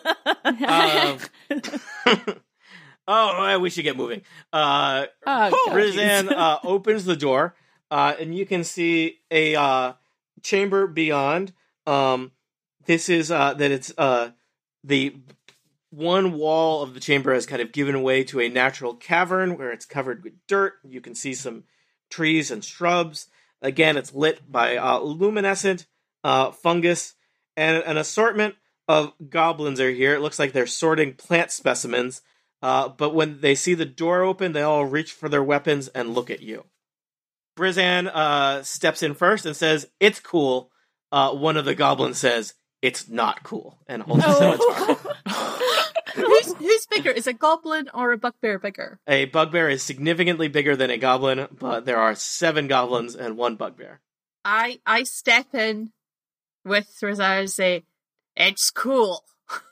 Um, oh, we should get moving. Uh, Oh, God. Rizan uh, opens the door, uh, and you can see a uh, chamber beyond. Um, this is uh, that it's uh, the one wall of the chamber has kind of given way to a natural cavern where it's covered with dirt. You can see some trees and shrubs. Again, it's lit by uh, luminescent uh, fungus, and an assortment of goblins are here. It looks like they're sorting plant specimens. Uh, but when they see the door open, they all reach for their weapons and look at you. Brizan uh, steps in first and says, "It's cool." Uh, one of the goblins says, "It's not cool," and holds a scimitar. who's who's bigger? Is a goblin or a bugbear bigger? A bugbear is significantly bigger than a goblin, but there are seven goblins and one bugbear. I I step in with Rizal and say, "It's cool."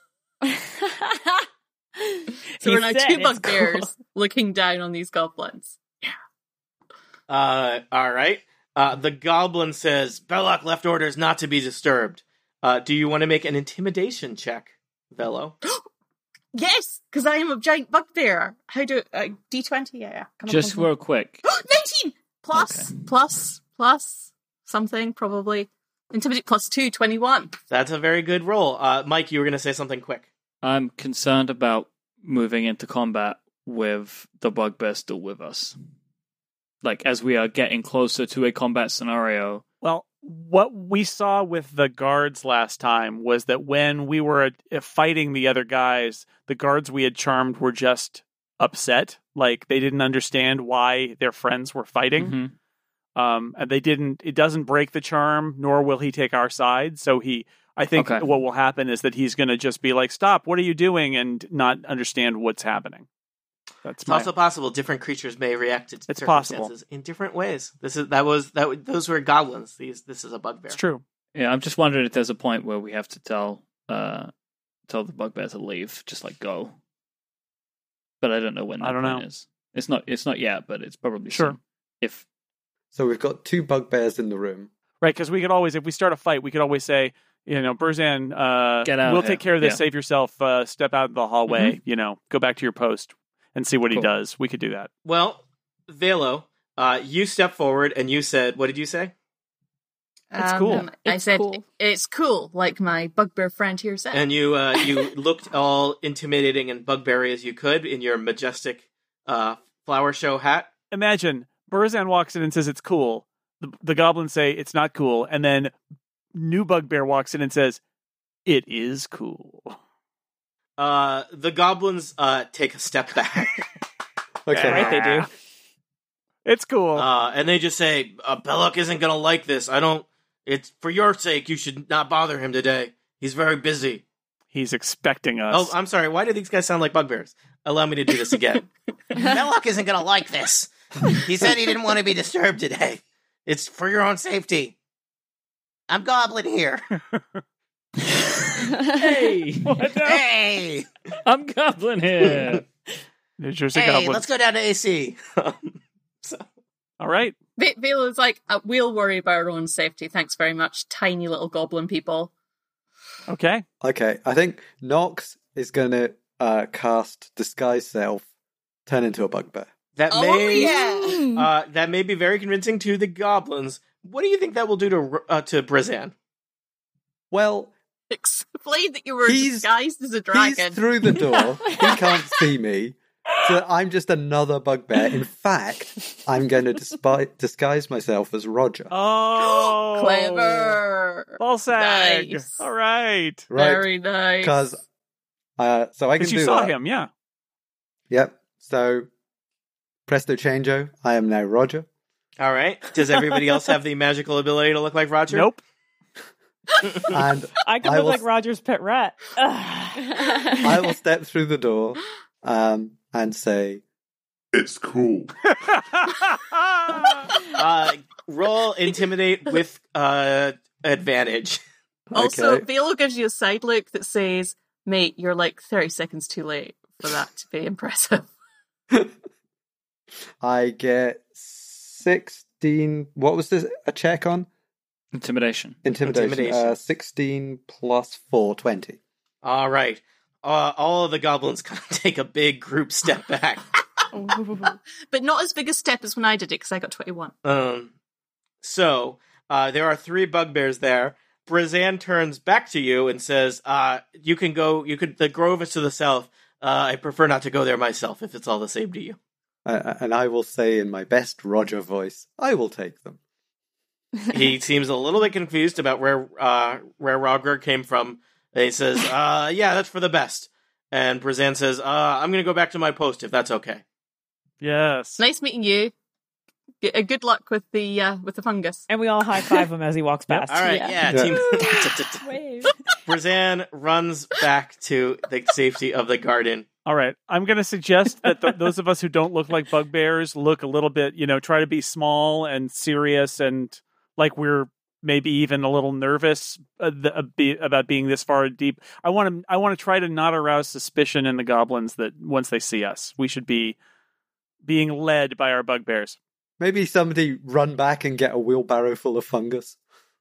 So He we're now said two it's bugbears cool. looking down on these goblins. Uh, all right. Uh, the goblin says, "Belloc left orders not to be disturbed." Uh, do you want to make an intimidation check, Velo? Yes, because I am a giant bugbear. How do uh, D twenty? Yeah, yeah. Come on, Just come on. real quick. nineteen plus plus plus something probably. Intimidate plus two, twenty-one. That's a very good roll. Uh, Mike, you were going to say something quick. I'm concerned about moving into combat with the bugbear still with us. Like, as we are getting closer to a combat scenario. Well, what we saw with the guards last time was that when we were uh, fighting the other guys, the guards we had charmed were just upset. Like, they didn't understand why their friends were fighting. Mhm. Um, and they didn't, it doesn't break the charm, nor will he take our side. So he, I think Okay. what will happen is that he's going to just be like, "Stop, what are you doing?" and not understand what's happening. That's It's my, also possible different creatures may react to It's circumstances in different ways. This is that was that w- those were goblins. These this is a bugbear. it's true. Yeah, I'm just wondering if there's a point where we have to tell uh, tell the bugbear to leave, just like go. But I don't know when that I don't point know. is. It's not. It's not yet, but it's probably Sure. soon. If So we've got two bugbears in the room. Right, because we could always, if we start a fight, we could always say, you know, Burzan, uh, Get out we'll of take here. care of this, Yeah. save yourself, uh, step out of the hallway, you know, go back to your post and see what he Cool. does. We could do that. Well, Velo, uh, you step forward and you said, "What did you say?" It's cool. Um, I It's said, cool. it's cool, like my bugbear friend here said. And you uh, you looked all intimidating and bugbeary as you could in your majestic uh, flower show hat. Imagine Burzan walks in and says it's cool. The, the goblins say it's not cool. And then new bugbear walks in and says, "It is cool." Uh, the goblins uh, take a step back. Okay. Right, they do. It's cool. Uh, and they just say, uh, Belloc isn't gonna like this. I don't... It's for your sake, you should not bother him today. He's very busy. He's expecting us. Oh, I'm sorry. Why do these guys sound like bugbears? Allow me to do this again. Belloc isn't gonna like this. He said he didn't want to be disturbed today. It's for your own safety. I'm Goblin here. Hey, What the- Hey! I'm Goblin here. New Jersey Hey, Goblin. let's go down to A C. so, All right. V- Vela's like, uh, we'll worry about our own safety. Thanks very much, tiny little goblin people. Okay. Okay, I think Nox is going to uh, cast Disguise Self, turn into a bugbear. that Oh, may yeah. uh, that may be very convincing to the goblins. What do you think that will do to uh, to Brizan? Well, Explain that you were He's- disguised as a he's dragon. through the door. He can't see me. So I'm just another bugbear. In fact, I'm going to dispi- disguise myself as Roger. Oh. Clever. False egg. Nice. All right. Right? Very nice. Because, uh, so I can Because do you saw that. him, yeah. Yep. So, presto changeo, I am now Roger. All right. Does everybody else have the magical ability to look like Roger? Nope. And I can I look will- like Roger's pet rat. Ugh. I will step through the door um, and say, It's cool. Uh, roll intimidate with uh, advantage. Also, okay. Velo gives you a side look that says, mate, you're like thirty seconds too late for that to be impressive. I get sixteen. What was this? A check on? Intimidation. Intimidation. Intimidation. Uh, sixteen plus four, twenty. All right. Uh, all of the goblins kind of take a big group step back. But not as big a step as when I did it, because I got twenty-one. Um, so uh, there are three bugbears there. Brizan turns back to you and says, uh, "You can go. You could. The grove is to the south. Uh, I prefer not to go there myself, if it's all the same to you." Uh, and I will say in my best Roger voice, I will take them. He seems a little bit confused about where uh, where Roger came from. And he says, uh, "Yeah, that's for the best." And Brizan says, uh, "I'm going to go back to my post if that's okay." Yes. Nice meeting you. G- uh, good luck with the uh, with the fungus. And we all high five him as he walks past. All right, Yeah. yeah. Yeah. Team Wave. Brizan runs back to the safety of the garden. All right. I'm going to suggest that th- those of us who don't look like bugbears look a little bit, you know, try to be small and serious and like we're maybe even a little nervous uh, the, uh, be, about being this far deep. I want to I want to try to not arouse suspicion in the goblins that once they see us, we should be being led by our bugbears. Maybe somebody run back and get a wheelbarrow full of fungus.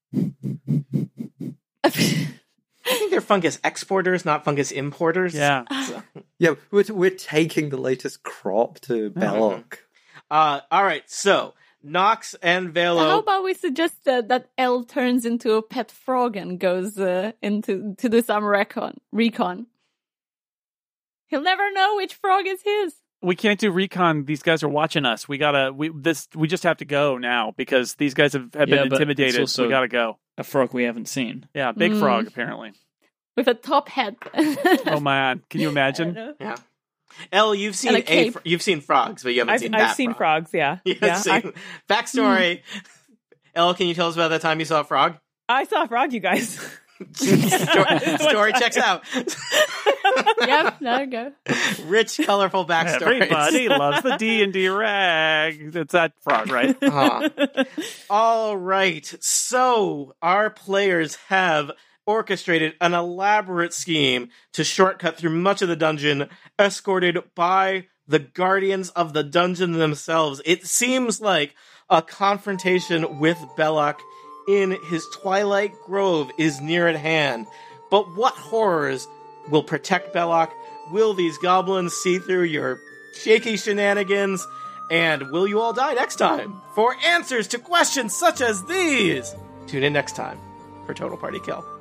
I think they're fungus exporters, not fungus importers. Yeah. So, Yeah, we're, we're taking the latest crop to Belloc. uh, all right, so Nox and Velo. How about we suggest uh, that Elle turns into a pet frog and goes uh, into to do some recon? Recon. He'll never know which frog is his. We can't do recon. These guys are watching us. We gotta. We this. We just have to go now because these guys have, have Yeah, been but it's intimidated. also- We gotta go. A frog we haven't seen. Yeah, big Mm. frog apparently. With a top hat. Oh man, can you imagine? Yeah. Elle, you've seen And a a, cape. fr- you've seen frogs, but you haven't I've, seen I've that seen frog. frogs, yeah. You yeah, haven't seen... Backstory. Elle, can you tell us about that time you saw a frog? I, I saw a frog, you guys. story story checks out. Yep, there you go. Rich, colorful backstory. Everybody loves the D and D rag. It's that frog, right? Uh-huh. All right. So our players have orchestrated an elaborate scheme to shortcut through much of the dungeon, escorted by the guardians of the dungeon themselves. It seems like a confrontation with Belloc in his Twilight Grove is near at hand. But what horrors will protect Belloc? Will these goblins see through your shaky shenanigans? And will you all die next time? For answers to questions such as these, tune in next time for Total Party Kill.